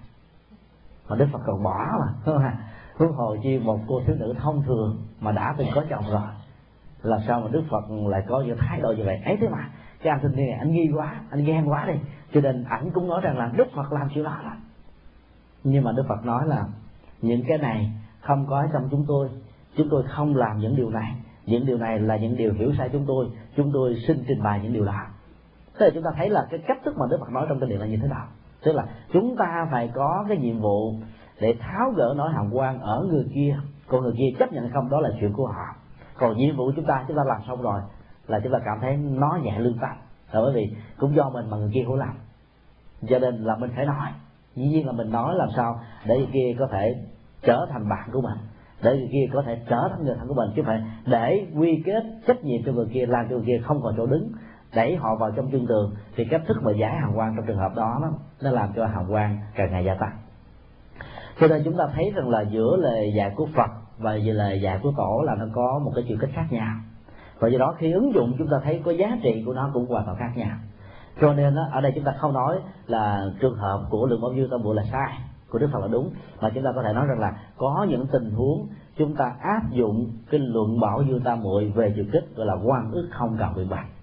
mà Đức Phật còn bỏ mà, không à? Huống hồ chi một cô thiếu nữ thông thường mà đã từng có chồng rồi, là sao mà Đức Phật lại có những thái độ như vậy? Ấy thế mà cái anh thanh niên này anh nghi quá, anh ghen quá đi, cho nên ảnh cũng nói rằng là Đức Phật làm chuyện đó. Nhưng mà Đức Phật nói là những cái này không có trong chúng tôi, chúng tôi không làm những điều này, những điều này là những điều hiểu sai chúng tôi, chúng tôi xin trình bày những điều đó. Thế là chúng ta thấy là cái cách thức mà Đức Phật nói trong kinh điển là như thế nào. Tức là chúng ta phải có cái nhiệm vụ để tháo gỡ nỗi hàm quan ở người kia, còn người kia chấp nhận không đó là chuyện của họ. Còn nhiệm vụ chúng ta chúng ta làm xong rồi là chúng ta cảm thấy nó nhẹ lương tâm, là bởi vì cũng do mình mà người kia hiểu lầm, cho nên là mình phải nói. Dĩ nhiên là mình nói làm sao để người kia có thể trở thành bạn của mình, để người kia có thể trở thành người thân của mình, chứ phải để quy kết trách nhiệm cho người kia, làm cho người kia không còn chỗ đứng, đẩy họ vào trong chân tường. Thì cách thức mà giải hàm quan trong trường hợp đó, đó nó làm cho hàm quan càng ngày gia tăng. Cho nên chúng ta thấy rằng là giữa lời dạy của Phật và về lời dạy của Tổ là nó có một cái chiều kích khác nhau, và do đó khi ứng dụng chúng ta thấy có giá trị của nó cũng hoàn toàn khác nhau. Cho nên đó, ở đây chúng ta không nói là trường hợp của Lượng Bảo Dương Tam Muội là sai, của Đức Phật là đúng, mà chúng ta có thể nói rằng là có những tình huống chúng ta áp dụng cái Luận Bảo Dương Tam Muội về chiều kích gọi là oan ức không cần biện bạch.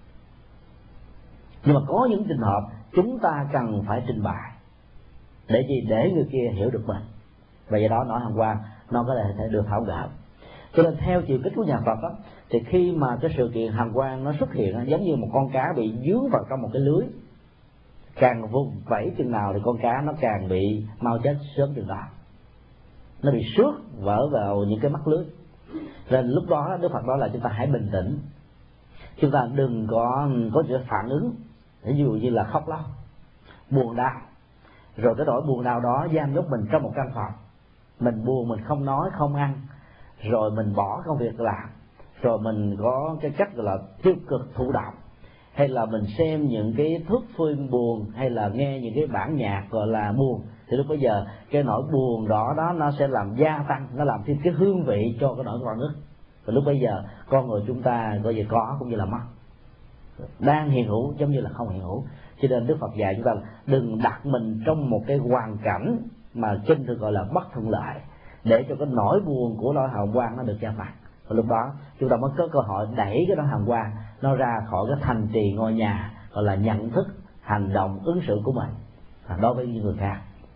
Nhưng mà có những trường hợp chúng ta cần phải trình bày để gì? Để người kia hiểu được mình, và do đó nỗi hàm quan nó có thể được tháo gỡ. Cho nên theo chiều kích của nhà Phật đó, thì khi mà cái sự kiện hàm quan nó xuất hiện giống như một con cá bị dướng vào trong một cái lưới, càng vùng vẫy chừng nào thì con cá nó càng bị mau chết sớm chừng đó, nó bị xước vỡ vào những cái mắt lưới. Nên lúc đó Đức Phật nói là chúng ta hãy bình tĩnh, chúng ta đừng có có sự phản ứng, ví dụ như là khóc lóc, buồn đau, rồi cái nỗi buồn đau đó giam nhốt mình trong một căn phòng, mình buồn mình không nói không ăn, rồi mình bỏ công việc làm, rồi mình có cái cách gọi là tiêu cực thụ động, hay là mình xem những cái thước phim buồn, hay là nghe những cái bản nhạc gọi là buồn, thì lúc bây giờ cái nỗi buồn đó đó nó sẽ làm gia tăng, nó làm thêm cái hương vị cho cái nỗi oan ức. Và lúc bây giờ con người chúng ta gọi về có cũng như là mất, đang hiện hữu giống như là không hiện hữu. Cho nên Đức Phật dạy chúng ta là đừng đặt mình trong một cái hoàn cảnh mà kinh thường gọi là bất thuận lợi, để cho cái nỗi buồn của nỗi hàm quan nó được gia tăng. Và lúc đó chúng ta mới có cơ hội đẩy cái nỗi hàm quan nó ra khỏi cái thành trì ngôi nhà gọi là nhận thức, hành động, ứng xử của mình đối với những người khác.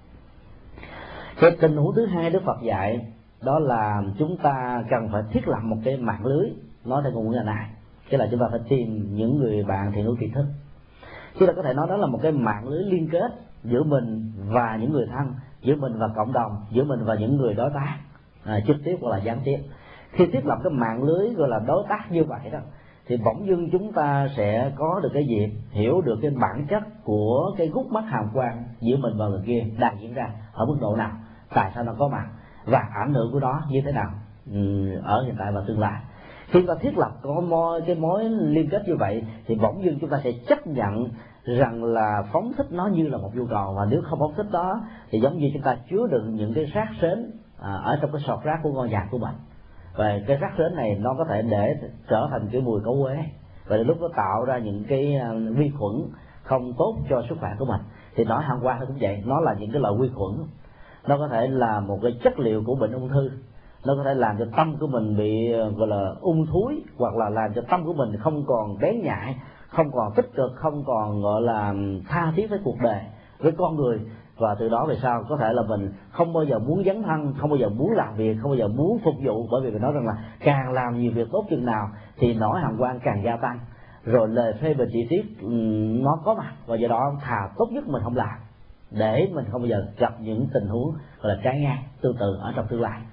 Cái tình huống thứ hai Đức Phật dạy đó là chúng ta cần phải thiết lập một cái mạng lưới, nói theo ngôn ngữ này, tức là chúng ta phải tìm những người bạn thiện hữu tri thức. Chúng ta có thể nói đó là một cái mạng lưới liên kết giữa mình và những người thân, giữa mình và cộng đồng, giữa mình và những người đối tác à, trực tiếp hoặc là gián tiếp. Khi thiết lập cái mạng lưới gọi là đối tác như vậy đó, thì bỗng dưng chúng ta sẽ có được cái dịp hiểu được cái bản chất của cái gút mắt hàm quan giữa mình và người kia đang diễn ra ở mức độ nào, tại sao nó có mặt và ảnh hưởng của nó như thế nào ở hiện tại và tương lai. Khi chúng ta thiết lập có mối, cái mối liên kết như vậy, thì bỗng dưng chúng ta sẽ chấp nhận rằng là phóng thích nó như là một nhu cầu, và nếu không phóng thích đó thì giống như chúng ta chứa đựng những cái rác rến à, ở trong cái sọt rác của ngôi nhà của mình, và cái rác rến này nó có thể để trở thành cái mùi cấu uế, và lúc nó tạo ra những cái vi khuẩn không tốt cho sức khỏe của mình. Thì nỗi hàm quan nó cũng vậy, nó là những cái loại vi khuẩn, nó có thể là một cái chất liệu của bệnh ung thư, nó có thể làm cho tâm của mình bị gọi là ung thúi, hoặc là làm cho tâm của mình không còn bén nhạy, không còn tích cực, không còn gọi là tha thiết với cuộc đời, với con người. Và từ đó về sau có thể là mình không bao giờ muốn dấn thân, không bao giờ muốn làm việc, không bao giờ muốn phục vụ, bởi vì mình nói rằng là càng làm nhiều việc tốt chừng nào thì nỗi hàm quan càng gia tăng, rồi lời phê bình chỉ trích nó có mặt, và do đó thà tốt nhất mình không làm, để mình không bao giờ gặp những tình huống gọi là trái ngang tương tự ở trong tương lai.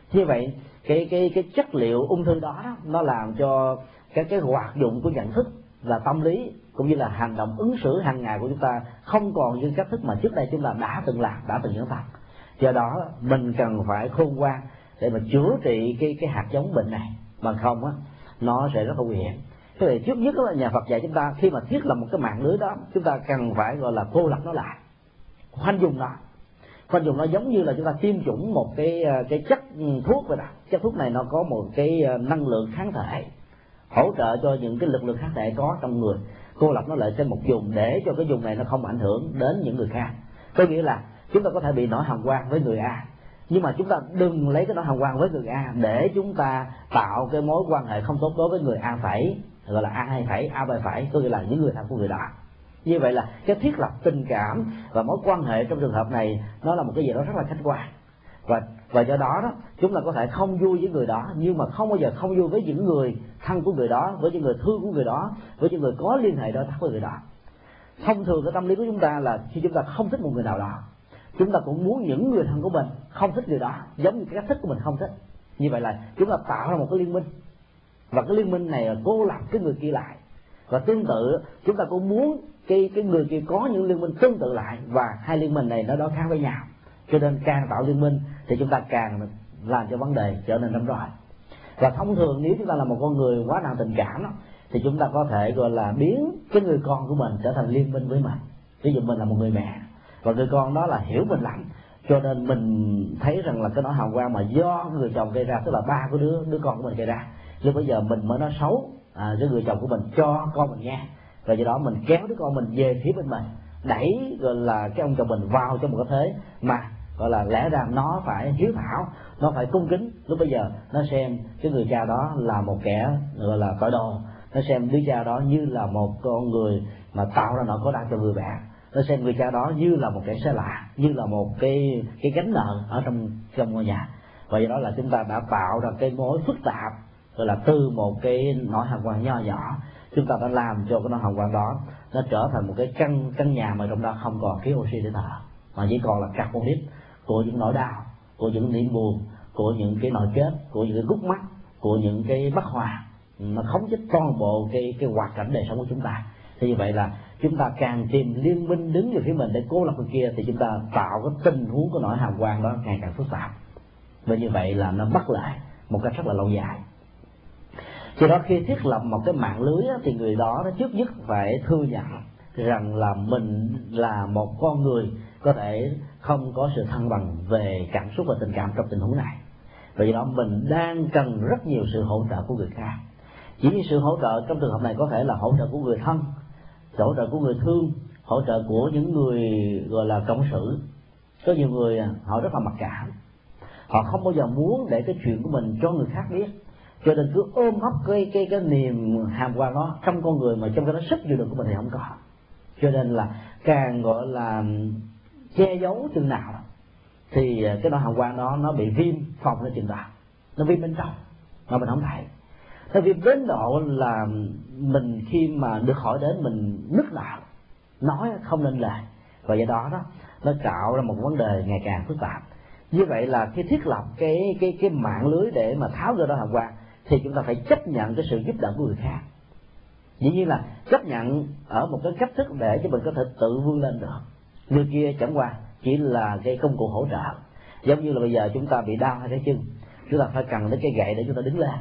Như vậy cái cái cái chất liệu ung thư đó, đó nó làm cho cái cái hoạt dụng của nhận thức và tâm lý cũng như là hành động ứng xử hàng ngày của chúng ta không còn như cách thức mà trước đây chúng ta đã từng làm, đã từng diễn tập. Do đó mình cần phải khôn ngoan để mà chữa trị cái cái hạt giống bệnh này, bằng không á nó sẽ rất là nguy hiểm. Thế thì trước nhất là nhà Phật dạy chúng ta khi mà thiết lập một cái mạng lưới đó, chúng ta cần phải gọi là cô lập nó lại, khoanh dùng nó. Khoanh dùng nó giống như là chúng ta tiêm chủng một cái cái chất thuốc vậy đó. Chất thuốc này nó có một cái năng lượng kháng thể hỗ trợ cho những cái lực lượng kháng thể có trong người, cô lập nó lại trên một vùng để cho cái vùng này nó không ảnh hưởng đến những người khác. Có nghĩa là chúng ta có thể bị nổi hàm quan với người A, nhưng mà chúng ta đừng lấy cái nỗi hàm quan với người A để chúng ta tạo cái mối quan hệ không tốt đối với người A phẩy, gọi là A hai phẩy, A ba phẩy, có nghĩa là những người thân của người đó. Như vậy là cái thiết lập tình cảm và mối quan hệ trong trường hợp này nó là một cái gì đó rất là khách quan, và và do đó đó chúng ta có thể không vui với người đó, nhưng mà không bao giờ không vui với những người thân của người đó, với những người thương của người đó, với những người có liên hệ đối tác với người đó. Thông thường cái tâm lý của chúng ta là khi chúng ta không thích một người nào đó, chúng ta cũng muốn những người thân của mình không thích người đó, giống như cái cách thích của mình không thích. Như vậy là chúng ta tạo ra một cái liên minh, và cái liên minh này là cô lập cái người kia lại. Và tương tự chúng ta cũng muốn cái cái người kia có những liên minh tương tự lại, và hai liên minh này nó đối kháng với nhau. Cho nên càng tạo liên minh thì chúng ta càng làm cho vấn đề trở nên rắm roi. Và thông thường nếu chúng ta là một con người quá nặng tình cảm đó, thì chúng ta có thể gọi là biến cái người con của mình trở thành liên minh với mình. Ví dụ mình là một người mẹ và người con đó là hiểu mình lắm, cho nên mình thấy rằng là cái nỗi hào quang mà do người chồng gây ra, tức là ba của đứa đứa con của mình gây ra, lúc bây giờ mình mới nói xấu à, cái người chồng của mình cho con mình nghe, và do đó mình kéo đứa con mình về phía bên mình, đẩy gọi là cái ông chồng mình vào trong một cái thế mà gọi là lẽ ra nó phải hiếu thảo, nó phải cung kính. Lúc bây giờ nó xem cái người cha đó là một kẻ gọi là tội đồ, nó xem đứa cha đó như là một con người mà tạo ra nỗi khổ đau cho người mẹ, nó xem người cha đó như là một kẻ xa lạ, như là một cái cái gánh nợ ở trong trong ngôi nhà. Và do đó là chúng ta đã tạo ra cái mối phức tạp, gọi là từ một cái nỗi hào quang nho nhỏ, chúng ta đã làm cho cái nỗi hào quang đó nó trở thành một cái căn căn nhà mà trong đó không còn khí oxy để thở, mà chỉ còn là carbonic của những nỗi đau, của những niềm buồn, của những cái nỗi chết, của những cái gút mắt, của những cái bất hòa, nó khống chế toàn bộ cái cái hoạt cảnh đời sống của chúng ta. Thì như vậy là chúng ta càng tìm liên minh đứng về phía mình để cô lập người kia, thì chúng ta tạo cái tình huống của nỗi hào quang đó ngày càng phức tạp, và như vậy là nó bất lợi một cách rất là lâu dài. Cho đó khi thiết lập một cái mạng lưới đó, thì người đó nó trước nhất phải thừa nhận rằng là mình là một con người có thể không có sự thăng bằng về cảm xúc và tình cảm trong tình huống này, và do đó mình đang cần rất nhiều sự hỗ trợ của người khác. Chỉ như sự hỗ trợ trong trường hợp này có thể là hỗ trợ của người thân, hỗ trợ của người thương, hỗ trợ của những người gọi là cộng sự. Có nhiều người họ rất là mặc cảm, họ không bao giờ muốn để cái chuyện của mình cho người khác biết, cho nên cứ ôm ấp cái cái cái niềm hàm quan đó trong con người, mà trong cái đó sức chịu đựng của mình thì không có. Cho nên là càng gọi là che giấu chừng nào thì cái nỗi hàm quan đó nó bị viêm phòng lên chừng nào, nó viêm bên trong mà mình không thấy. Nó viêm đến độ là mình khi mà được hỏi đến mình nức nở, nói không nên lời, và do đó đó nó tạo ra một vấn đề ngày càng phức tạp. Như vậy là khi thiết lập cái cái cái mạng lưới để mà tháo gỡ nỗi hàm quan, thì chúng ta phải chấp nhận cái sự giúp đỡ của người khác. Dĩ nhiên là chấp nhận ở một cái cách thức để cho mình có thể tự vươn lên được. Người kia chẳng qua chỉ là cái công cụ hỗ trợ. Giống như là bây giờ chúng ta bị đau hai cái chân, chúng ta phải cần đến cái gậy để chúng ta đứng lên.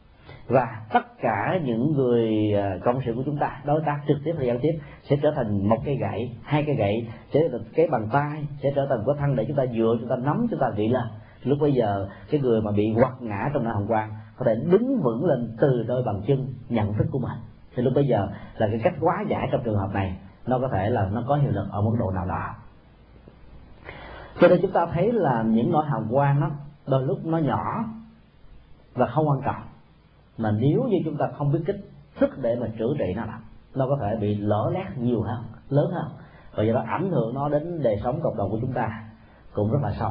Và tất cả những người cộng sự của chúng ta, đối tác trực tiếp và gián tiếp, sẽ trở thành một cái gậy, hai cái gậy, sẽ là cái bàn tay, sẽ trở thành cái thân để chúng ta dựa, chúng ta nắm, chúng ta gậy lên. Lúc bây giờ cái người mà bị quật ngã trong nỗi hàm quan có thể đứng vững lên từ đôi bàn chân nhận thức của mình. Thì lúc bây giờ là cái cách hóa giải trong trường hợp này nó có thể là nó có hiệu lực ở mức độ nào đó. Cho nên chúng ta thấy là những nỗi hàm quan đó đôi lúc nó nhỏ và không quan trọng, mà nếu như chúng ta không biết cách thức để mà chữa trị nó, nó có thể bị lở lét nhiều hơn, lớn hơn, và do đó ảnh hưởng nó đến đời sống cộng đồng của chúng ta cũng rất là sâu.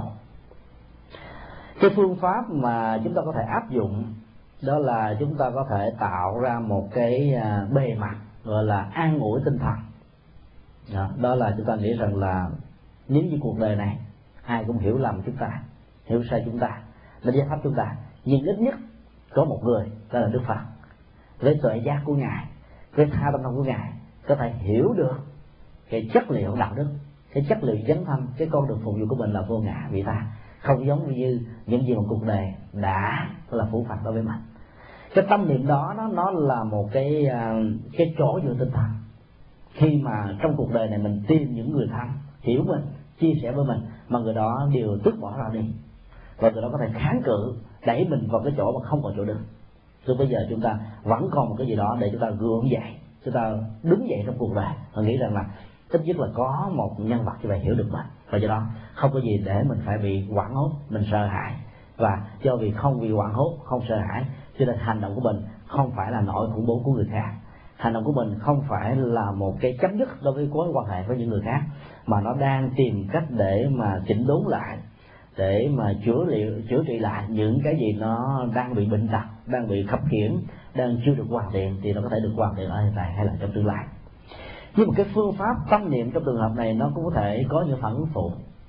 Cái phương pháp mà chúng ta có thể áp dụng đó là chúng ta có thể tạo ra một cái bề mặt gọi là an ủi tinh thần. Đó, đó là chúng ta nghĩ rằng là nếu như cuộc đời này ai cũng hiểu lầm chúng ta, hiểu sai chúng ta, đánh giá thấp chúng ta, nhưng ít nhất có một người đó là Đức Phật với tuệ giác của ngài, với tha tâm thông của ngài có thể hiểu được cái chất liệu đạo đức, cái chất liệu dấn thân, cái con đường phục vụ của mình là vô ngã vị tha, không giống như những gì mà cuộc đời đã là phủ phạt đối với mình. Cái tâm niệm đó nó nó là một cái cái chỗ dựa tinh thần. Khi mà trong cuộc đời này mình tìm những người thân hiểu mình, chia sẻ với mình, mà người đó đều tức bỏ ra đi, và người đó có thể kháng cự, đẩy mình vào cái chỗ mà không còn chỗ đứng. Từ bây giờ chúng ta vẫn còn một cái gì đó để chúng ta gượng dậy, chúng ta đứng dậy trong cuộc đời và nghĩ rằng là ít nhất là có một nhân vật như vậy hiểu được mình, và do đó không có gì để mình phải bị hoảng hốt, mình sợ hãi. Và do vì không bị hoảng hốt, không sợ hãi, cho nên hành động của mình không phải là nỗi khủng bố của người khác. Hành động của mình không phải là một cái chấm dứt đối với mối quan hệ với những người khác, mà nó đang tìm cách để mà chỉnh đốn lại, để mà chữa liệu chữa trị lại những cái gì nó đang bị bệnh tật, đang bị khập khiễng, đang chưa được hoàn thiện, thì nó có thể được hoàn thiện ở hiện tại hay là trong tương lai. Nhưng mà cái phương pháp tâm niệm trong trường hợp này nó cũng có thể có những phản ứng phụ.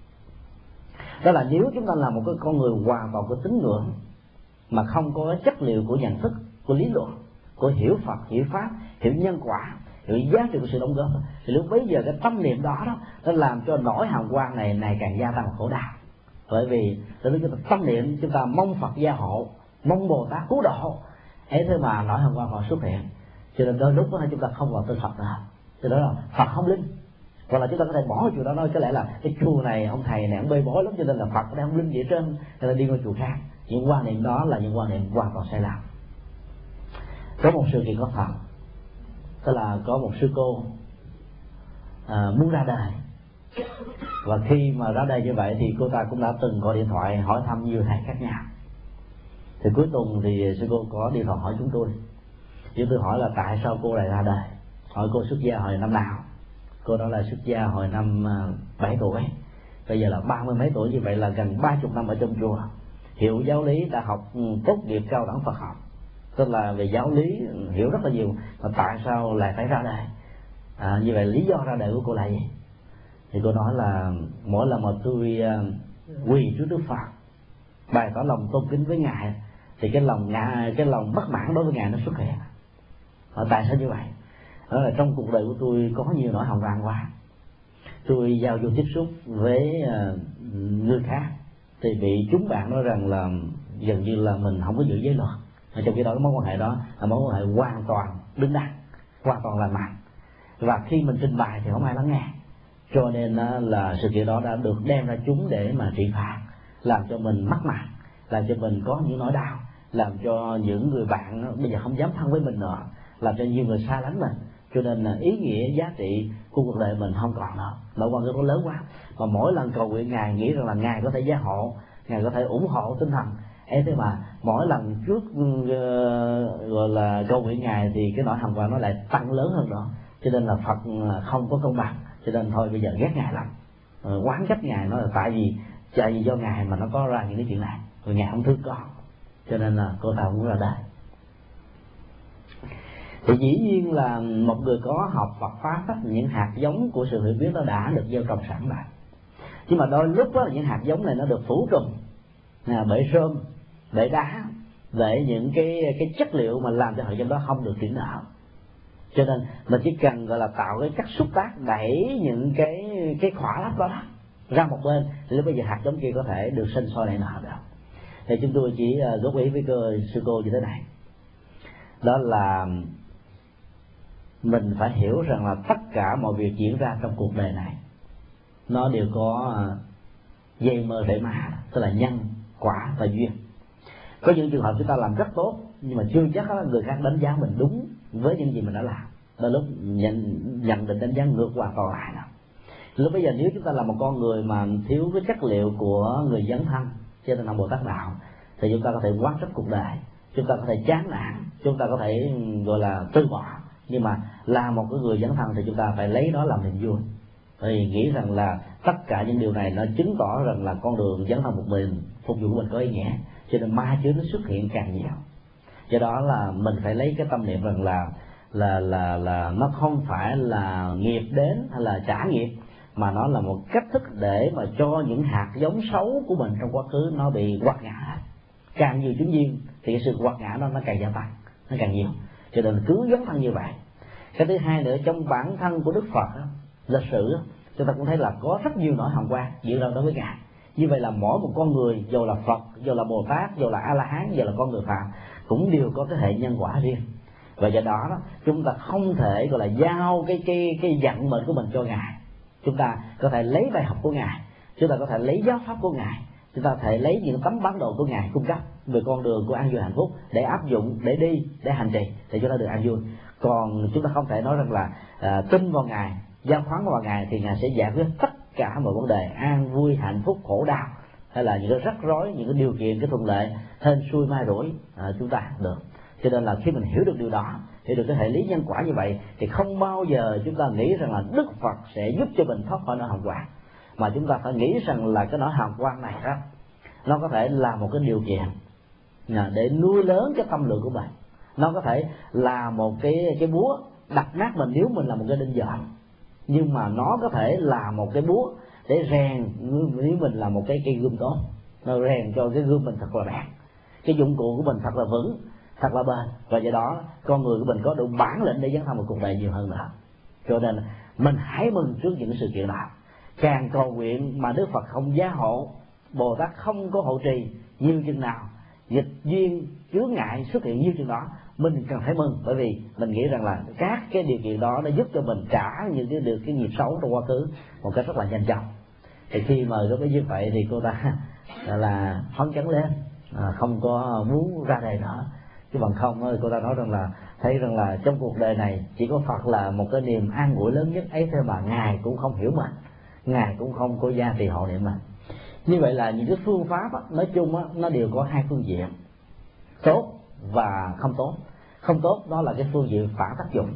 Đó là nếu chúng ta là một cái con người hoàn toàn của tín ngưỡng mà không có chất liệu của nhận thức, của lý luận, của hiểu Phật, hiểu Pháp, hiểu nhân quả, hiểu giá trị của sự đóng góp, thì lúc bấy giờ cái tâm niệm đó đó nó làm cho nỗi hàm quan này ngày càng gia tăng khổ đau. Bởi vì từ lúc tâm niệm chúng ta mong Phật gia hộ, mong Bồ Tát cứu độ, ấy thế mà nỗi hàm quan họ xuất hiện, cho nên đôi lúc đó chúng ta không còn tin Phật nữa. Cho đó là Phật không linh, hoặc là chúng ta có thể bỏ chùa đó nói có lẽ là cái chùa này ông thầy này ông bê bối lắm cho nên là Phật đang không linh gì hết trơn, cho nên đi qua chùa khác. Những quan niệm đó là những quan niệm hoàn toàn sai lầm. Có một sự kiện có thật, tức là có một sư cô à, muốn ra đời, và khi mà ra đời như vậy thì cô ta cũng đã từng gọi điện thoại hỏi thăm nhiều thầy khác nhau. Thì cuối cùng thì sư cô có điện thoại hỏi chúng tôi. Chúng tôi hỏi là tại sao cô lại ra đời, hỏi cô xuất gia hồi năm nào. Cô đó là xuất gia hồi năm bảy tuổi, bây giờ là ba mươi mấy tuổi, như vậy là gần ba chục năm ở trong chùa, hiểu giáo lý, đã học tốt nghiệp cao đẳng Phật học, tức là về giáo lý hiểu rất là nhiều, mà tại sao lại phải ra đời, à, như vậy lý do ra đời của cô là gì? Thì cô nói là mỗi lần mà tôi quỳ trước Đức Phật bày tỏ lòng tôn kính với ngài thì cái lòng ngài, cái lòng bất mãn đối với ngài nó xuất hiện. À, tại sao như vậy? Đó là trong cuộc đời của tôi có nhiều nỗi hồng vàng quá, tôi giao du tiếp xúc với uh, người khác thì bị chúng bạn nói rằng là gần như là mình không có giữ giới luật, trong khi đó mối quan hệ đó là mối quan hệ hoàn toàn đứng đắn, hoàn toàn lành mạnh, và khi mình trình bày thì không ai lắng nghe, cho nên uh, là sự kiện đó đã được đem ra chúng để mà trị phạt, làm cho mình mất mặt, làm cho mình có những nỗi đau, làm cho những người bạn uh, bây giờ không dám thân với mình nữa, làm cho nhiều người xa lánh mình. Cho nên là ý nghĩa giá trị của cuộc đời mình không còn nữa, nỗi quan hệ nó lớn quá. Mà mỗi lần cầu nguyện ngài nghĩ rằng là ngài có thể gia hộ, ngài có thể ủng hộ tinh thần, ấy thế mà mỗi lần trước uh, gọi là cầu nguyện ngài thì cái nỗi hàm quan nó lại tăng lớn hơn nữa. Cho nên là Phật không có công bằng, cho nên thôi bây giờ ghét ngài lắm, uh, oán trách ngài, nói là tại vì tại vì do ngài mà nó có ra những cái chuyện này, rồi ngài không thương con, cho nên là cô ta muốn ra đời. Thì dĩ nhiên là một người có học Phật pháp á, những hạt giống của sự hiểu biết nó đã được gieo trồng sẵn rồi, nhưng mà đôi lúc á, những hạt giống này nó được phủ trùm à, bởi rơm, bởi đá, để những cái cái chất liệu mà làm cho hạt giống đó không được triển nở. Cho nên mình chỉ cần gọi là tạo cái chất xúc tác đẩy những cái cái khỏa lấp đó, đó ra một bên, thì lúc bây giờ hạt giống kia có thể được sinh sôi nảy nở được. Thì chúng tôi chỉ góp ý với cơ sư cô như thế này, đó là mình phải hiểu rằng là tất cả mọi việc diễn ra trong cuộc đời này nó đều có dây mơ rễ má, tức là nhân, quả và duyên. Có những trường hợp chúng ta làm rất tốt nhưng mà chưa chắc là người khác đánh giá mình đúng với những gì mình đã làm, đôi lúc nhận, nhận định đánh giá ngược hoàn toàn lại nào. Lúc bây giờ nếu chúng ta là một con người mà thiếu cái chất liệu của người dấn thân trên tinh thần Bồ Tát đạo, thì chúng ta có thể quán trách cuộc đời, chúng ta có thể chán nản, chúng ta có thể gọi là từ bỏ. Nhưng mà là một cái người dấn thân thì chúng ta phải lấy đó làm niềm vui, thì nghĩ rằng là tất cả những điều này nó chứng tỏ rằng là con đường dấn thân một mình phục vụ của mình có ý nghĩa, cho nên ma chướng nó xuất hiện càng nhiều. Do đó là mình phải lấy cái tâm niệm rằng là là là là nó không phải là nghiệp đến hay là trả nghiệp, mà nó là một cách thức để mà cho những hạt giống xấu của mình trong quá khứ nó bị quạt ngã. càng nhiều chúng duyên thì cái sự quật ngã nó nó càng gia tăng, nó càng nhiều, cho nên cứ dấn thân như vậy. Cái thứ hai nữa, trong bản thân của Đức Phật đó, lịch sử đó, chúng ta cũng thấy là có rất nhiều nỗi hàm quan diễn ra đối với ngài. Như vậy là mỗi một con người, dù là Phật, dù là Bồ Tát, dù là A La Hán, dù là con người phàm, cũng đều có cái hệ nhân quả riêng. Và do đó, đó chúng ta không thể gọi là giao cái cái cái vận mệnh của mình cho ngài. Chúng ta có thể lấy bài học của ngài, chúng ta có thể lấy giáo pháp của ngài, chúng ta có thể lấy những tấm bản đồ của ngài cung cấp về con đường của an vui hạnh phúc để áp dụng, để đi, để hành trì, để chúng ta được an vui. Còn chúng ta không thể nói rằng là à, tin vào ngài, giao khoán vào ngài thì ngài sẽ giải quyết tất cả mọi vấn đề an vui hạnh phúc khổ đau, hay là những cái rắc rối, những cái điều kiện, cái thuận lợi hên xui mai rủi à, chúng ta được. Cho nên là khi mình hiểu được điều đó, hiểu được cái hệ lý nhân quả như vậy, thì không bao giờ chúng ta nghĩ rằng là Đức Phật sẽ giúp cho mình thoát khỏi nỗi hàm quan, mà chúng ta phải nghĩ rằng là cái nỗi hàm quan này đó, nó có thể là một cái điều kiện để nuôi lớn cái tâm lượng của mình. Nó có thể là một cái cái búa đập nát mình nếu mình là một cái đinh nhọn, nhưng mà nó có thể là một cái búa để rèn nếu mình là một cái cây gươm tốt, nó rèn cho cái gươm mình thật là bền, cái dụng cụ của mình thật là vững, thật là bền, và do đó con người của mình có đủ bản lĩnh để dấn thân một cuộc đời nhiều hơn nữa. Cho nên mình hãy mừng trước những sự kiện đó, càng cầu nguyện mà Đức Phật không gia hộ, Bồ Tát không có hộ trì như chừng nào, dịch duyên chướng ngại xuất hiện như chừng đó, mình cần phải mừng, bởi vì mình nghĩ rằng là các cái điều kiện đó nó giúp cho mình trả những cái được cái nghiệp xấu trong quá khứ một cách rất là nhanh chóng. Thì khi mà có cái như vậy thì cô ta là phấn chấn lên, à, không có muốn ra đời nữa. Chứ bằng không cô ta nói rằng là thấy rằng là trong cuộc đời này chỉ có Phật là một cái niềm an ủi lớn nhất ấy thôi, mà ngài cũng không hiểu mình, ngài cũng không có gia trì hộ niệm mình. Như vậy là những cái phương pháp á, nói chung á, nó đều có hai phương diện, tốt và không tốt. Không tốt đó là cái phương diện phản tác dụng,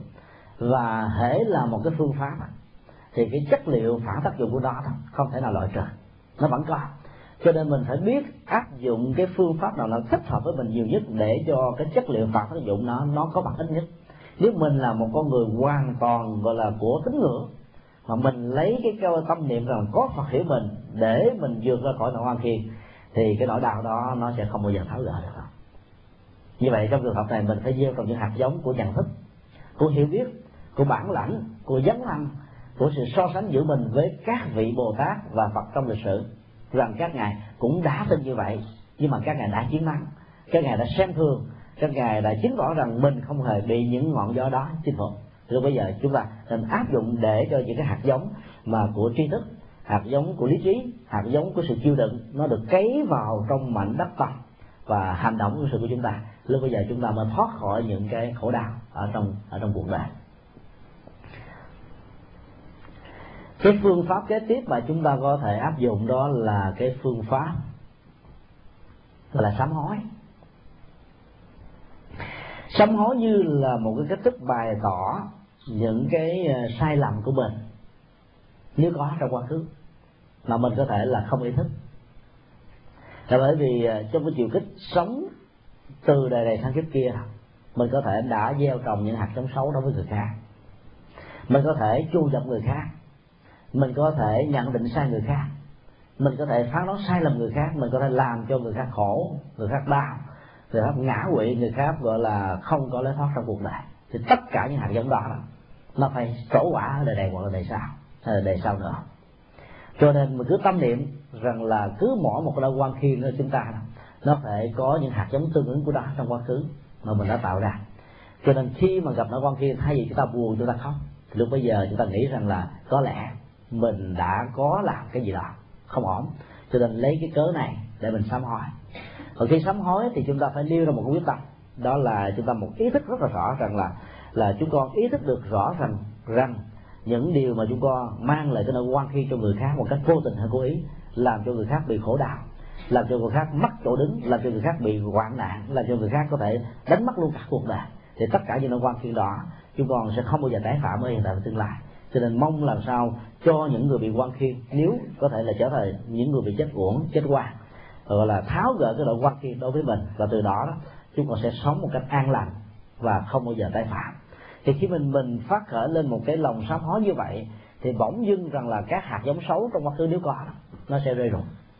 và hễ là một cái phương pháp á, thì cái chất liệu phản tác dụng của nó không thể nào loại trừ, nó vẫn có. Cho nên mình phải biết áp dụng cái phương pháp nào nó thích hợp với mình nhiều nhất để cho cái chất liệu phản tác dụng nó nó có mặt ít nhất. Nếu mình là một con người hoàn toàn gọi là của tín ngưỡng, mà mình lấy cái câu tâm niệm rằng có Phật hiểu mình để mình vượt ra khỏi nỗi oan khiên, thì cái nỗi đau đó nó sẽ không bao giờ tháo gỡ được. Như vậy trong trường hợp này mình phải gieo trồng những hạt giống của nhận thức, của hiểu biết, của bản lãnh, của dấn thân, của sự so sánh giữa mình với các vị Bồ Tát và Phật trong lịch sử, rằng các ngài cũng đã tin như vậy, nhưng mà các ngài đã chiến thắng, các ngài đã xem thường, các ngài đã chứng tỏ rằng mình không hề bị những ngọn gió đó chinh phục. Rồi bây giờ chúng ta nên áp dụng để cho những cái hạt giống mà của tri thức, hạt giống của lý trí, hạt giống của sự chịu đựng nó được cấy vào trong mảnh đất tâm và hành động của sự của chúng ta. Lúc bây giờ chúng ta mới thoát khỏi những cái khổ đau ở trong ở trong cuộc đời. Cái phương pháp kế tiếp mà chúng ta có thể áp dụng đó là cái phương pháp gọi là sám hối. Sám hối như là một cái cách thức bày tỏ những cái sai lầm của mình nếu có trong quá khứ mà mình có thể là không ý thức. Là bởi vì trong cái chiều kích sống từ đời này sang kiếp kia, mình có thể đã gieo trồng những hạt giống xấu đối với người khác, mình có thể chu dập người khác, mình có thể nhận định sai người khác, mình có thể phán đoán sai lầm người khác, mình có thể làm cho người khác khổ, người khác đau, người khác ngã quỵ, người khác gọi là không có lối thoát trong cuộc đời. Thì tất cả những hạt giống đó nó phải trổ quả ở đời này hoặc là đời sau, hay là đời sau nữa. Cho nên mình cứ tâm niệm rằng là cứ mỗi một cái quan khiên của chúng ta nó phải có những hạt giống tương ứng của nó trong quá khứ mà mình đã tạo ra. Cho nên khi mà gặp nỗi quan khiên, thay vì chúng ta buồn, chúng ta khóc, thì lúc bây giờ chúng ta nghĩ rằng là có lẽ mình đã có làm cái gì đó không ổn, cho nên lấy cái cớ này để mình sám hối. Và khi sám hối thì chúng ta phải nêu ra một cái quyết tâm, đó là chúng ta một ý thức rất là rõ rằng là là chúng con ý thức được rõ rằng rằng những điều mà chúng con mang lại cái nỗi oan khiên cho người khác một cách vô tình hay cố ý, làm cho người khác bị khổ đau, làm cho người khác mất chỗ đứng, làm cho người khác bị hoạn nạn, làm cho người khác có thể đánh mất luôn cả cuộc đời, thì tất cả những nỗi oan khiên đó chúng con sẽ không bao giờ tái phạm ở hiện tại và tương lai. Cho nên mong làm sao cho những người bị oan khiên, nếu có thể là trở thành những người bị chết uổng, chết oan, gọi là tháo gỡ cái nỗi oan khiên đối với mình, và từ đó, đó chúng con sẽ sống một cách an lành và không bao giờ tái phạm. Thì khi mình mình phát khởi lên một cái lòng sám hối như vậy, thì bỗng dưng rằng là các hạt giống xấu trong quá khứ nếu có nó sẽ rơi rụng.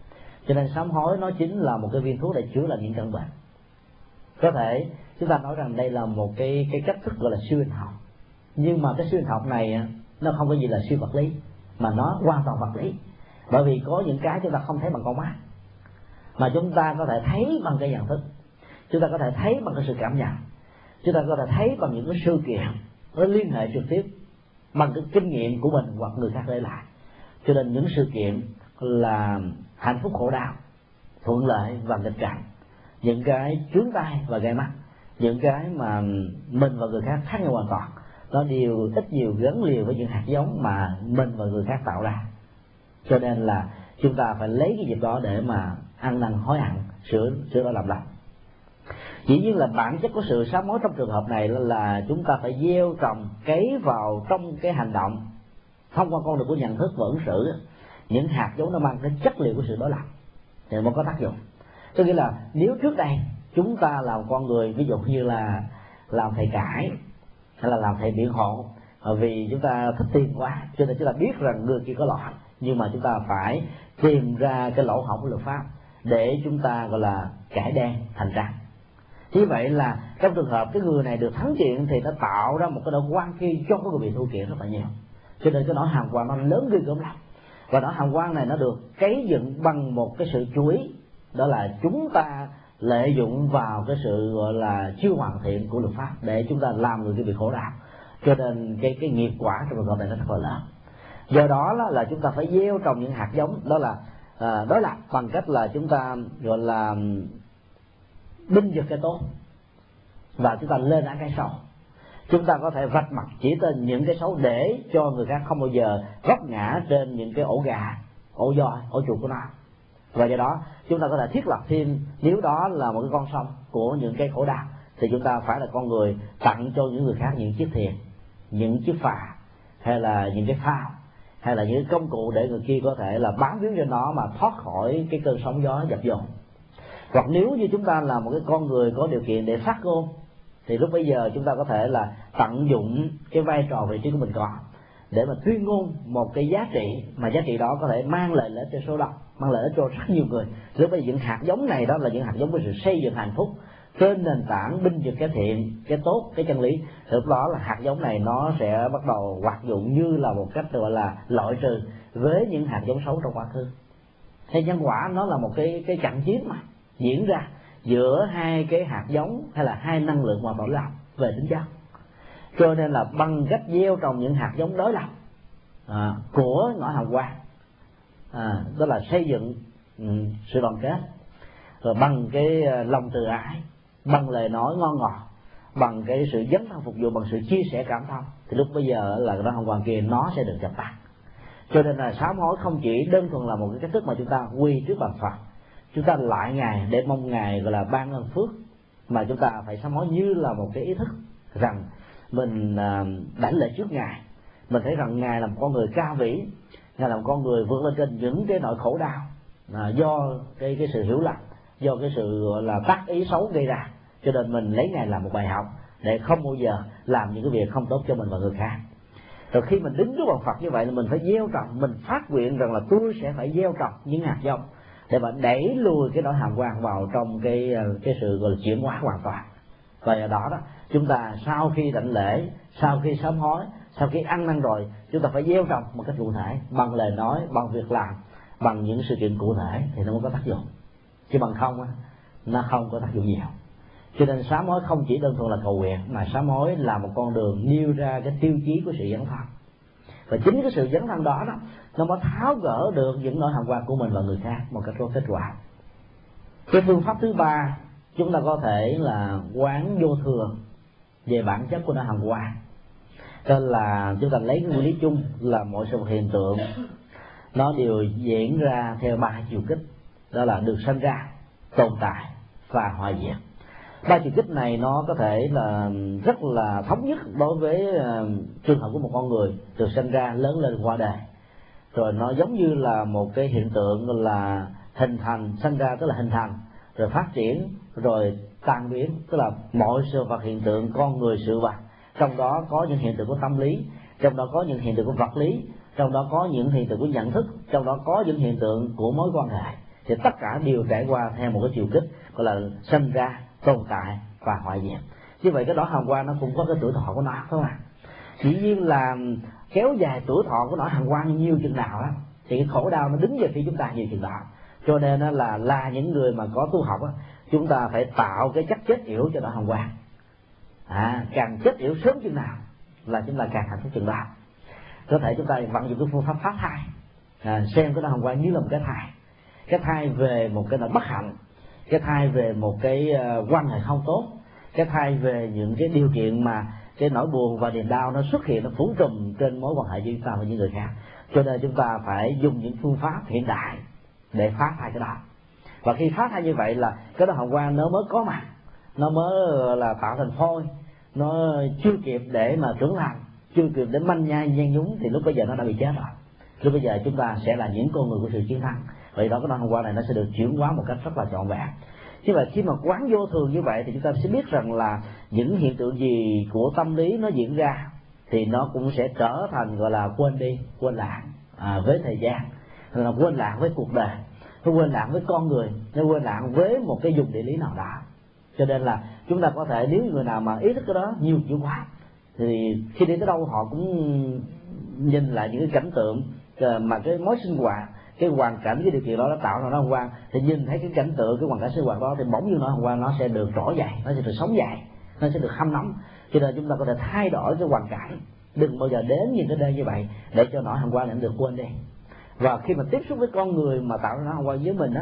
Cho nên sám hối nó chính là một cái viên thuốc để chữa lành những căn bệnh. Có thể chúng ta nói rằng đây là một cái cái cách thức gọi là siêu hình học, nhưng mà cái siêu hình học này nó không có gì là siêu vật lý, mà nó hoàn toàn vật lý. Bởi vì có những cái chúng ta không thấy bằng con mắt, mà chúng ta có thể thấy bằng cái nhận thức, chúng ta có thể thấy bằng cái sự cảm nhận, chúng ta có thể thấy bằng những cái sự kiện nó liên hệ trực tiếp bằng cái kinh nghiệm của mình hoặc người khác để lại. Cho nên những sự kiện là hạnh phúc khổ đau, thuận lợi và nghịch cảnh, những cái chướng tai và gai mắt, những cái mà mình và người khác khác nhau hoàn toàn, nó đều ít nhiều gắn liền với những hạt giống mà mình và người khác tạo ra. Cho nên là chúng ta phải lấy cái dịp đó để mà ăn năn hối hận, sửa sửa đổi làm lành. Dĩ nhiên là bản chất của sự sám hối trong trường hợp này là chúng ta phải gieo trồng cấy vào trong cái hành động thông qua con đường của nhận thức và ứng xử những hạt giống nó mang cái chất liệu của sự đối lập thì mới có tác dụng. Tức nghĩa là nếu trước đây chúng ta làm con người, ví dụ như là làm thầy cãi hay là làm thầy biện hộ, vì chúng ta thích tiền quá cho nên chúng ta biết rằng người kia có lỗi, nhưng mà chúng ta phải tìm ra cái lỗ hổng của luật pháp để chúng ta gọi là cải đen thành trắng. Như vậy là trong trường hợp cái người này được thắng kiện thì nó tạo ra một cái nỗi oan khi cho cái người bị thua kiện rất là nhiều, cho nên cái nỗi hàm quan nó lớn ghê gớm lắm. Và nỗi hàm quan này nó được cấy dựng bằng một cái sự chú ý, đó là chúng ta lợi dụng vào cái sự gọi là chưa hoàn thiện của luật pháp để chúng ta làm người kia bị khổ đau. Cho nên cái cái nghiệp quả trong trường hợp này nó rất là lớn. Do đó là, là chúng ta phải gieo trồng những hạt giống, đó là à, đối lập bằng cách là chúng ta gọi là binh vực cái tốt và chúng ta lên án cái xấu. Chúng ta có thể vạch mặt chỉ tên những cái xấu để cho người khác không bao giờ vấp ngã trên những cái ổ gà, ổ voi, ổ chuột của nó. Và do đó chúng ta có thể thiết lập thêm, nếu đó là một cái con sông của những cái khổ đau thì chúng ta phải là con người tặng cho những người khác những chiếc thuyền, những chiếc phà, hay là những cái phao, hay là những công cụ để người kia có thể là bám víu trên nó mà thoát khỏi cái cơn sóng gió dập dồn. Hoặc nếu như chúng ta là một cái con người có điều kiện để phát ngôn thì lúc bây giờ chúng ta có thể là tận dụng cái vai trò vị trí của mình có để mà tuyên ngôn một cái giá trị mà giá trị đó có thể mang lại lợi ích cho số đông, mang lợi ích cho rất nhiều người. Lúc bây giờ những hạt giống này đó là những hạt giống của sự xây dựng hạnh phúc trên nền tảng binh vực cái thiện, cái tốt, cái chân lý. Lúc đó là hạt giống này nó sẽ bắt đầu hoạt dụng như là một cách gọi là loại trừ với những hạt giống xấu trong quá khứ. Thế nhân quả nó là một cái cái trận chiến mà diễn ra giữa hai cái hạt giống hay là hai năng lượng hoàn toàn lập về tính chất. Cho nên là bằng cách gieo trồng những hạt giống đối lập à, của ngõ hàm quan, à, đó là xây dựng um, sự đoàn kết, rồi bằng cái lòng từ ái, bằng lời nói ngon ngọt, bằng cái sự dấn thân phục vụ, bằng sự chia sẻ cảm thông, thì lúc bây giờ là ngõ hàm quan kia nó sẽ được dập tắt. Cho nên là sám hối không chỉ đơn thuần là một cái cách thức mà chúng ta quy trước bàn Phật, chúng ta lại Ngài để mong Ngài gọi là ban ơn phước, mà chúng ta phải sám hối như là một cái ý thức rằng mình đảnh lễ trước Ngài, mình thấy rằng Ngài là một con người cao vĩ, Ngài là một con người vượt lên trên những cái nỗi khổ đau à, do cái cái sự hiểu lầm, do cái sự gọi là tác ý xấu gây ra. Cho nên mình lấy Ngài làm một bài học để không bao giờ làm những cái việc không tốt cho mình và người khác. Rồi khi mình đứng trước bàn Phật như vậy là mình phải gieo trồng, mình phát nguyện rằng là tôi sẽ phải gieo trồng những hạt giống để mà đẩy lùi cái nỗi hàm quan vào trong cái cái sự gọi là chuyển hóa hoàn toàn. Và ở đó đó chúng ta sau khi đảnh lễ, sau khi sám hối, sau khi ăn năn rồi, chúng ta phải gieo trồng một cách cụ thể bằng lời nói, bằng việc làm, bằng những sự kiện cụ thể thì nó mới có tác dụng. Chứ bằng không á, nó không có tác dụng nhiều. Cho nên sám hối không chỉ đơn thuần là cầu nguyện, mà sám hối là một con đường nêu ra cái tiêu chí của sự dấn thân. Và chính cái sự dấn thân đó đó nó mới tháo gỡ được những nỗi hàm quan của mình và người khác một cách có kết quả. Cái phương pháp thứ ba, chúng ta có thể là quán vô thường về bản chất của nỗi hàm quan. Nên là chúng ta lấy cái nguyên lý chung là mọi sự hiện tượng nó đều diễn ra theo ba chiều kích, đó là được sanh ra, tồn tại và hoại diệt. Ba chiều kích này nó có thể là rất là thống nhất đối với uh, trường hợp của một con người được sinh ra, lớn lên, qua đời. Rồi nó giống như là một cái hiện tượng là hình thành, sinh ra tức là hình thành, rồi phát triển, rồi tan biến, tức là mọi sự vật hiện tượng con người sự vật. Trong đó có những hiện tượng của tâm lý, trong đó có những hiện tượng của vật lý, trong đó có những hiện tượng của nhận thức, trong đó có những hiện tượng của mối quan hệ. thì tất cả đều trải qua theo một cái chiều kích gọi là sinh ra, tồn tại và hoại diệt. Như vậy cái đỏ hàm quang nó cũng có cái tuổi thọ của nó, phải không ạ? Dĩ nhiên là kéo dài tuổi thọ của đỏ hàm quang nhiều chừng nào đó thì cái khổ đau nó đứng về phía chúng ta nhiều chừng đó. Cho nên là là những người mà có tu học á, chúng ta phải tạo cái chất chết yểu cho đỏ hàm quang. À, càng chết yểu sớm chừng nào là chúng ta càng hạnh phúc chừng đó. Có thể chúng ta vận dụng cái phương pháp phá thai, à, xem cái đỏ hàm quang như là một cái thai, cái thai về một cái nỗi bất hạnh, cái thai về một cái uh, quan hệ không tốt, cái thai về những cái điều kiện mà cái nỗi buồn và niềm đau nó xuất hiện, nó phủ trùm trên mối quan hệ giữa chúng ta và những người khác. Cho nên chúng ta phải dùng những phương pháp hiện đại để phá thai cái đó. Và khi phá thai như vậy là cái đỏ hàm quang nó mới có mặt, nó mới là tạo thành phôi, nó chưa kịp để mà trưởng thành, chưa kịp để manh nhai nhen nhúng thì lúc bây giờ nó đã bị chết rồi. Lúc bây giờ chúng ta sẽ là những con người của sự chiến thắng. Vậy đó, cái đỏ hàm quang này nó sẽ được chuyển hóa một cách rất là trọn vẹn. Như vậy khi mà quán vô thường như vậy thì chúng ta sẽ biết rằng là những hiện tượng gì của tâm lý nó diễn ra thì nó cũng sẽ trở thành gọi là quên đi, quên lãng à, với thời gian, là quên lãng với cuộc đời, nó quên lãng với con người, nó quên lãng với một cái vùng địa lý nào đó. Cho nên là chúng ta có thể, nếu người nào mà ý thức cái đó nhiều chịu quá thì khi đi tới đâu họ cũng nhìn lại những cái cảnh tượng mà cái mối sinh hoạt, cái hoàn cảnh, cái điều kiện đó nó tạo ra nó hồng quang, thì nhìn thấy cái cảnh tượng, cái hoàn cảnh sinh hoạt đó thì bỗng như nó hồng quang nó sẽ được trỗi dậy, nó sẽ được sống dậy, nó sẽ được hâm nóng. Cho nên chúng ta có thể thay đổi cái hoàn cảnh, đừng bao giờ đến những cái nơi như vậy để cho nỗi hồng quang này được quên đi. Và khi mà tiếp xúc với con người mà tạo ra nỗi hồng quang với mình á,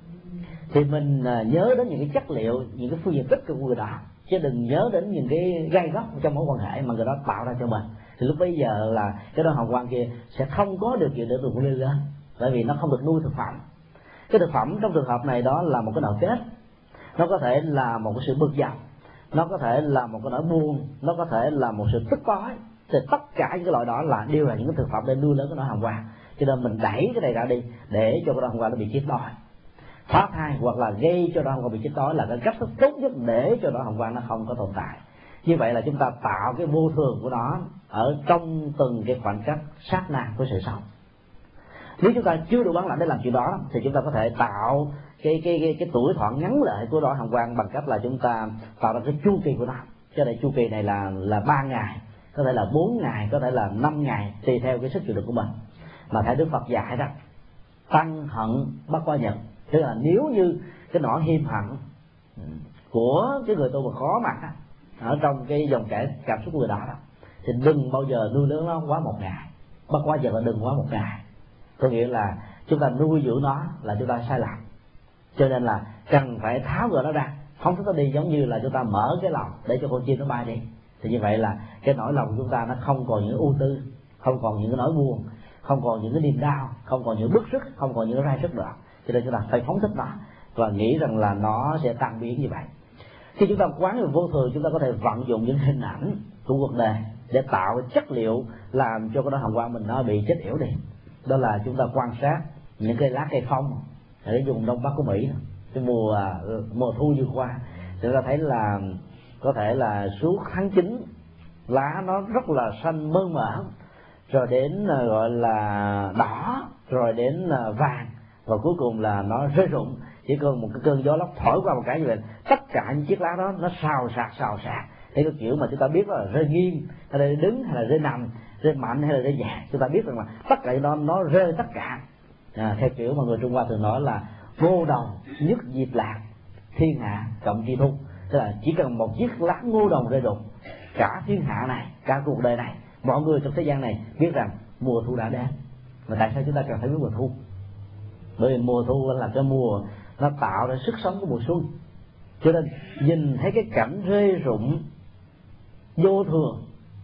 thì mình nhớ đến những cái chất liệu, những cái phương diện tích cực của người đó, chứ đừng nhớ đến những cái gai góc trong mối quan hệ mà người đó tạo ra cho mình. Thì lúc bấy giờ là cái đôi hồng quang kia sẽ không có điều kiện để được lên lên, bởi vì nó không được nuôi thực phẩm. Cái thực phẩm trong trường hợp này đó là một cái nỗi kết, nó có thể là một cái sự bực dọc, nó có thể là một cái nỗi buồn, nó có thể là một sự tức tối. Thì tất cả những cái loại đó là đều là những cái thực phẩm để nuôi lớn cái nỗi hồng quang. Cho nên mình đẩy cái này ra đi để cho cái nỗi hồng quang nó bị chết đói. Phá thai hoặc là gây cho nỗi hồng quang bị chết đói là cái cách thức tốt nhất để cho nỗi hồng quang nó không có tồn tại. Như vậy là chúng ta tạo cái vô thường của nó ở trong từng cái khoảnh khắc sát na của sự sống. Nếu chúng ta chưa đủ bản lĩnh để làm chuyện đó thì chúng ta có thể tạo cái cái cái, cái tuổi thọ ngắn lại của nỗi hồng quang bằng cách là chúng ta tạo ra cái chu kỳ của nó. Cho nên chu kỳ này là là ba ngày, có thể là bốn ngày, có thể là năm ngày, tùy theo cái sức chịu đựng của mình. Mà theo Đức Phật dạy đó, tăng hận bất qua nhật, tức là nếu như cái nỗi hiềm hận của cái người tu mà có mặt ở trong cái dòng chảy cảm xúc của người đó, đó thì đừng bao giờ nuôi lớn nó quá một ngày, bất quá giờ là đừng quá một ngày. Có nghĩa là chúng ta nuôi dưỡng nó là chúng ta sai lầm. Cho nên là cần phải tháo gỡ nó ra, phóng thích nó đi, giống như là chúng ta mở cái lòng để cho con chim nó bay đi. Thì như vậy là cái nỗi lòng của chúng ta nó không còn những ưu tư, không còn những cái nỗi buồn, không còn những cái niềm đau, không còn những bức xúc, không còn những cái rai sức nữa. Cho nên chúng ta phải phóng thích nó và nghĩ rằng là nó sẽ tan biến như vậy. Khi chúng ta quán về vô thường, chúng ta có thể vận dụng những hình ảnh của cuộc đời để tạo chất liệu làm cho cái đó hồng quang mình nó bị chết yểu đi. Đó là chúng ta quan sát những cái lá cây phong ở vùng đông bắc của Mỹ, cái mùa mùa thu vừa qua, chúng ta thấy là có thể là suốt tháng chín lá nó rất là xanh mơn mởn, rồi đến gọi là đỏ, rồi đến vàng, và cuối cùng là nó rơi rụng. Chỉ cần một cái cơn gió lốc thổi qua một cái như vậy, tất cả những chiếc lá đó nó xào xạc xào xạc. Thế cái kiểu mà chúng ta biết là rơi nghiêng hay là rơi đứng hay là rơi nằm, rơi mạnh hay là rơi nhẹ, chúng ta biết rằng là tất cả nó nó rơi tất cả. À, theo kiểu mà người Trung Hoa thường nói là vô đồng nhất diệp lạc, thiên hạ cộng chi thu. Tức là chỉ cần một chiếc lá ngô đồng rơi rụng, cả thiên hạ này, cả cuộc đời này, mọi người trong thế gian này biết rằng mùa thu đã đến. Mà tại sao chúng ta cần phải biết mùa thu? Bởi vì mùa thu là cái mùa nó tạo ra sức sống của mùa xuân. Cho nên nhìn thấy cái cảnh rơi rụng vô thường,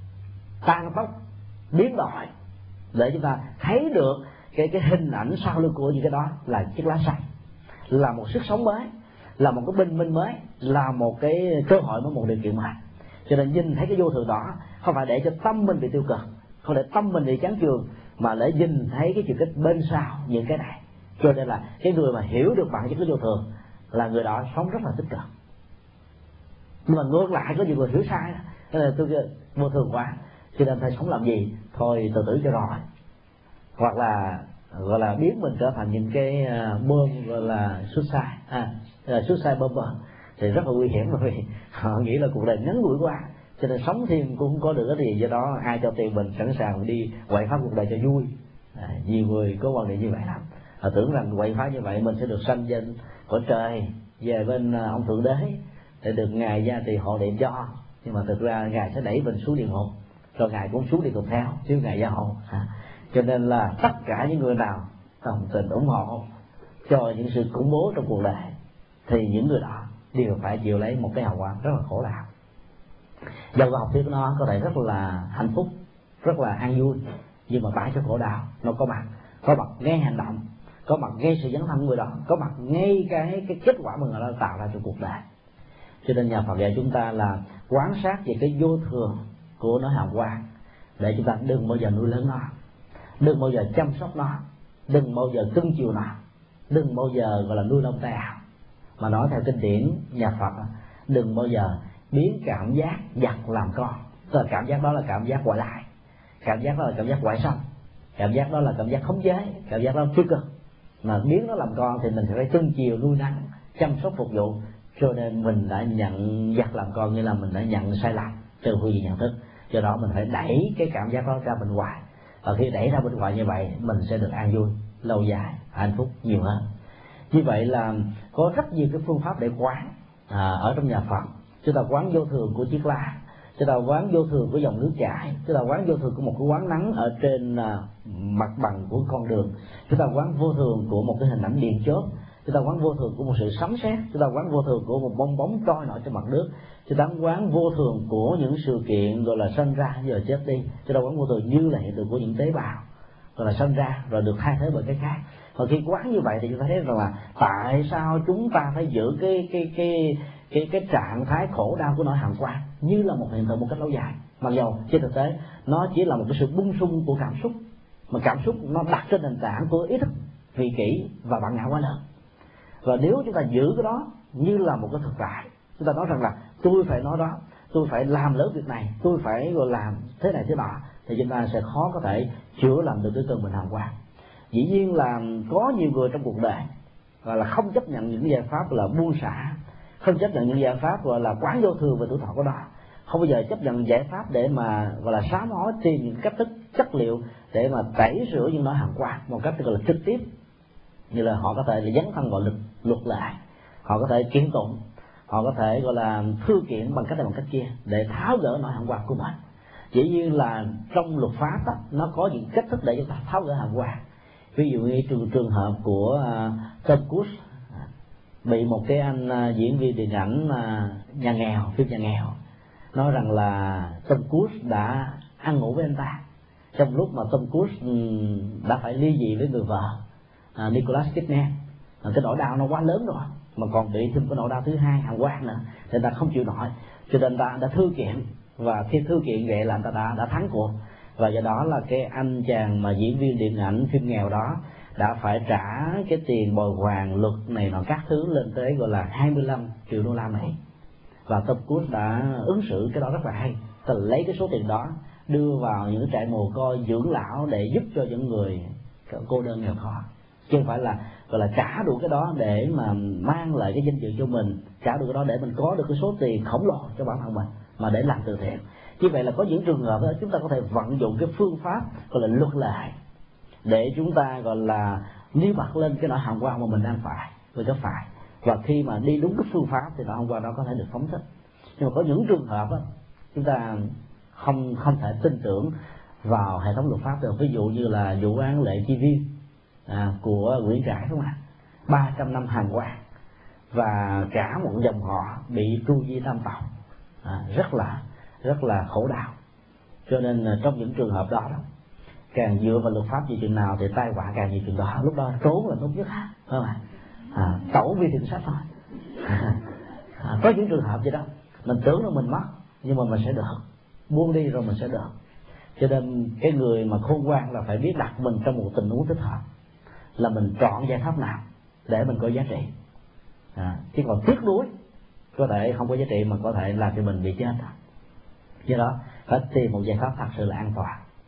tan tóc, biến đổi, để chúng ta thấy được cái cái hình ảnh sau lưng của những cái đó là chiếc lá xanh, là một sức sống mới, là một cái bình minh mới, là một cái cơ hội mới, một điều kiện mới. Cho nên nhìn thấy cái vô thường đó không phải để cho tâm mình bị tiêu cực, không để tâm mình bị chán chường, mà để nhìn thấy cái chiều kích bên sau những cái này. Cho nên là cái người mà hiểu được bản chất của vô thường là người đó sống rất là tích cực. Nhưng mà ngược lại có nhiều người hiểu sai, là tôi vô thường quá cho nên phải sống làm gì, thôi tự tử cho rồi, hoặc là gọi là biến mình trở thành những cái bơm gọi là suicide à, suicide bomber thì rất là nguy hiểm, bởi vì họ nghĩ là cuộc đời ngắn ngủi quá cho nên sống thêm cũng không có được, thì do đó ai cho tiền mình sẵn sàng đi quậy phá cuộc đời cho vui. À, nhiều người có quan điểm như vậy lắm, họ tưởng rằng quậy phá như vậy mình sẽ được sanh danh cõi trời, về bên ông thượng đế để được ngài gia trì hộ niệm cho, nhưng mà thực ra ngài sẽ đẩy mình xuống địa ngục, rồi ngài cũng xuống địa ngục theo chứ ngài gia hộ. À, cho nên là tất cả những người nào đồng tình ủng hộ cho những sự khủng bố trong cuộc đời thì những người đó đều phải chịu lấy một cái hậu quả rất là khổ đạo. Dầu học thuyết nó có thể rất là hạnh phúc, rất là an vui, nhưng mà bãi cho khổ đạo nó có mặt, có mặt ngay hành động, có mặt ngay sự dấn thân của người đó, có mặt ngay cái cái kết quả mà người đó tạo ra trong cuộc đời. Cho nên nhà Phật dạy chúng ta là quán sát về cái vô thường của nó hào quang, để chúng ta đừng bao giờ nuôi lớn nó, đừng bao giờ chăm sóc nó, đừng bao giờ cưng chiều nó, đừng bao giờ gọi là nuôi lông tay ảo. Mà nói theo kinh điển nhà Phật, đừng bao giờ biến cảm giác giặc làm con. Tức là cảm giác đó là cảm giác ngoại lại, cảm giác đó là cảm giác ngoại xâm, cảm giác đó là cảm giác khống chế, cảm giác đó là tiêu cực. Mà biến nó làm con thì mình sẽ phải cưng chiều nuôi nấng, chăm sóc phục vụ. Cho nên mình đã nhận giặc làm con, như là mình đã nhận sai lầm từ phương diện nhận thức. Do đó mình phải đẩy cái cảm giác đó ra bên ngoài, và khi đẩy ra bên ngoài như vậy mình sẽ được an vui lâu dài, hạnh phúc nhiều hơn. Như vậy là có rất nhiều cái phương pháp để quán à, ở trong nhà Phật. Chúng ta quán vô thường của chiếc lá, chúng ta quán vô thường của dòng nước chảy, chúng ta quán vô thường của một cái quán nắng ở trên à, mặt bằng của con đường, chúng ta quán vô thường của một cái hình ảnh điện chớp, chúng ta quán vô thường của một sự sấm sét, chúng ta quán vô thường của một bong bóng trôi nổi trên mặt nước, chúng ta quán vô thường của những sự kiện gọi là sinh ra giờ chết đi, chúng ta quán vô thường như là hiện tượng của những tế bào gọi là sinh ra rồi được thay thế bởi cái khác. Và khi quán như vậy thì chúng ta thấy rằng là tại sao chúng ta phải giữ cái cái cái cái cái trạng thái khổ đau của nỗi hàm quan như là một hiện tượng một cách lâu dài, mặc dầu trên thực tế nó chỉ là một cái sự bung sung của cảm xúc, mà cảm xúc nó đặt trên nền tảng của ý thức vị kỷ và bản ngã quá lớn. Và nếu chúng ta giữ cái đó như là một cái thực tại, chúng ta nói rằng là tôi phải nói đó, tôi phải làm lớn việc này, tôi phải gọi làm thế này thế nọ, thì chúng ta sẽ khó có thể chữa lành được cái cơn bệnh hàm quan. Dĩ nhiên là có nhiều người trong cuộc đời gọi là không chấp nhận những giải pháp là buông xả, không chấp nhận những giải pháp gọi là quán vô thường về tuổi thọ của đó, không bao giờ chấp nhận giải pháp để mà gọi là sám hối, tìm những cách thức chất liệu để mà tẩy rửa những nỗi hàm quan một cách gọi là trực tiếp, như là họ có thể là dấn thân vào luật luật lệ, họ có thể kiện tụng, họ có thể gọi là thư kiện bằng cách này bằng cách kia để tháo gỡ nỗi hàm quan của mình. Dĩ nhiên là trong luật pháp đó, nó có những cách thức để chúng ta tháo gỡ hàm quan. Ví dụ như trường trường hợp của uh, Tom Cruise bị một cái anh uh, diễn viên điện ảnh uh, nhà nghèo, phim nhà nghèo, nói rằng là Tom Cruise đã ăn ngủ với anh ta trong lúc mà Tom Cruise um, đã phải ly dị với người vợ uh, Nicolas Kidman. Uh, cái nỗi đau nó quá lớn rồi, mà còn bị thêm cái nỗi đau thứ hai hàm quan nữa, thì ta không chịu nổi, cho nên ta đã thư kiện, và khi thư kiện vậy là anh ta đã đã thắng cuộc. Và do đó là cái anh chàng mà diễn viên điện ảnh phim nghèo đó đã phải trả cái tiền bồi hoàn luật này nọ các thứ lên tới gọi là hai mươi lăm triệu đô la Mỹ. Và Tom Cruise đã ứng xử cái đó rất là hay, tức là lấy cái số tiền đó đưa vào những trại mồ côi dưỡng lão để giúp cho những người cô đơn nghèo khó, chứ không phải là gọi là trả đủ cái đó để mà mang lại cái danh dự cho mình, trả đủ cái đó để mình có được cái số tiền khổng lồ cho bản thân mình, mà để làm từ thiện. Như vậy là có những trường hợp đó chúng ta có thể vận dụng cái phương pháp gọi là luật lệ để chúng ta gọi là nêu bật lên cái nỗi hàm quan mà mình đang phải với cái phải, và khi mà đi đúng cái phương pháp thì nỗi hàm quan đó có thể được phóng thích. Nhưng mà có những trường hợp đó chúng ta không không thể tin tưởng vào hệ thống luật pháp được. Ví dụ như là vụ án Lệ Chi Viên à, của Nguyễn Trãi, đúng không ạ? ba trăm năm hàm quan và cả một dòng họ bị tru di tam tộc, à, rất là rất là khổ đau. Cho nên trong những trường hợp đó, đó càng dựa vào luật pháp gì chừng nào thì tai họa càng nhiều chừng đó. Lúc đó trốn là tốt nhất, phải không ạ? À, tẩu vi thường sách thôi. À, có những trường hợp vậy đó, mình tưởng là mình mất nhưng mà mình sẽ được, buông đi rồi mình sẽ được. Cho nên cái người mà khôn ngoan là phải biết đặt mình trong một tình huống thích hợp, là mình chọn giải pháp nào để mình có giá trị. À, chứ còn tiếc nuối có thể không có giá trị mà có thể làm cho mình bị chết. Do đó phải tìm một giải pháp thật sự là an toàn.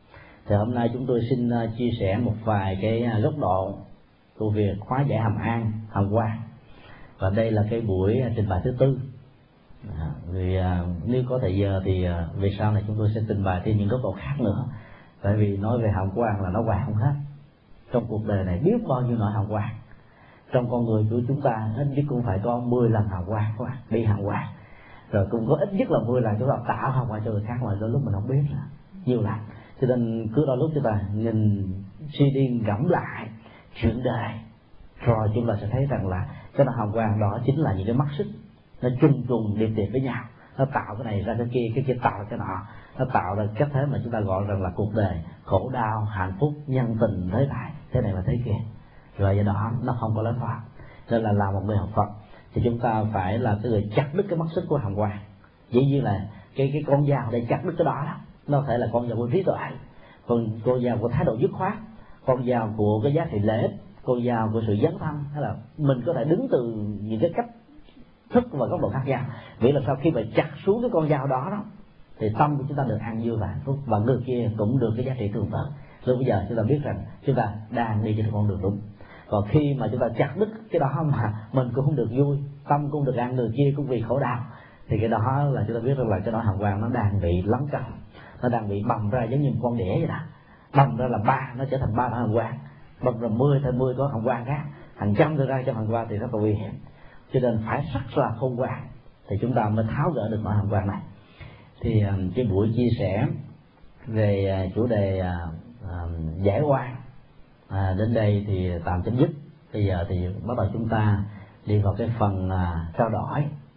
Thì hôm nay chúng tôi xin chia sẻ một vài cái góc độ của việc hóa giải hàm an, hàm quan. Và đây là cái buổi trình bày thứ tư. À, vì à, nếu có thời giờ thì à, về sau này chúng tôi sẽ trình bày thêm những góc độ khác nữa. Tại vì nói về hàm quan là nó hoài không hết. Trong cuộc đời này biết bao nhiêu nỗi hàm quan. Trong con người của chúng ta ít nhất cũng phải có mười lần hàm quan, bị hàm quan. Rồi cũng có ít nhất là mười lần chúng ta tạo hàm quan cho người khác mà đôi lúc mình không biết là nhiều lần. Cho nên cứ đôi lúc chúng ta nhìn suy đi ngẫm lại chuyện đời, rồi chúng ta sẽ thấy rằng là cái hàm quan đó chính là những cái mắt xích nó chung chung điệp điệp với nhau, nó tạo cái này ra cái kia, cái kia tạo cái nọ, nó tạo ra cách thế mà chúng ta gọi rằng là cuộc đời khổ đau, hạnh phúc, nhân tình, thế này thế này và thế kia. Rồi do đó nó không có lối thoát. Nên là làm một người học Phật thì chúng ta phải là cái người chặt đứt cái mắt xích của hàm quan. Dĩ nhiên là cái cái con dao để chặt đứt cái đó, đó nó có thể là con dao của trí tuệ, còn con dao của thái độ dứt khoát, con dao của cái giá trị lợi ích, con dao của sự dấn thân, hay là mình có thể đứng từ những cái cách thức và góc độ khác nhau. Vì là sau khi mà chặt xuống cái con dao đó đó thì tâm của chúng ta được an vui và hạnh phúc, và người kia cũng được cái giá trị tương tự. Lúc bây giờ chúng ta biết rằng chúng ta đang đi trên con đường đúng. Còn khi mà chúng ta chặt đứt cái đó mà mình cũng không được vui, tâm cũng được an, người kia cũng vì khổ đau, thì cái đó là chúng ta biết rằng là cái đó hàm quan nó đang bị lấn câm, nó đang bị bầm ra giống như một con đĩa vậy đó. Bầm ra là ba, nó trở thành ba hàm quan. Bầm ra mười thêm mười có hàm quan khác, hàng trăm đưa ra cho hàm quan thì rất là nguy hiểm. Cho nên phải sắc là không quan thì chúng ta mới tháo gỡ được nỗi hàm quan này. Thì cái buổi chia sẻ về chủ đề uh, giải oan à, đến đây thì tạm chấm dứt. Bây giờ thì bắt đầu chúng ta đi vào cái phần uh, trao đổi.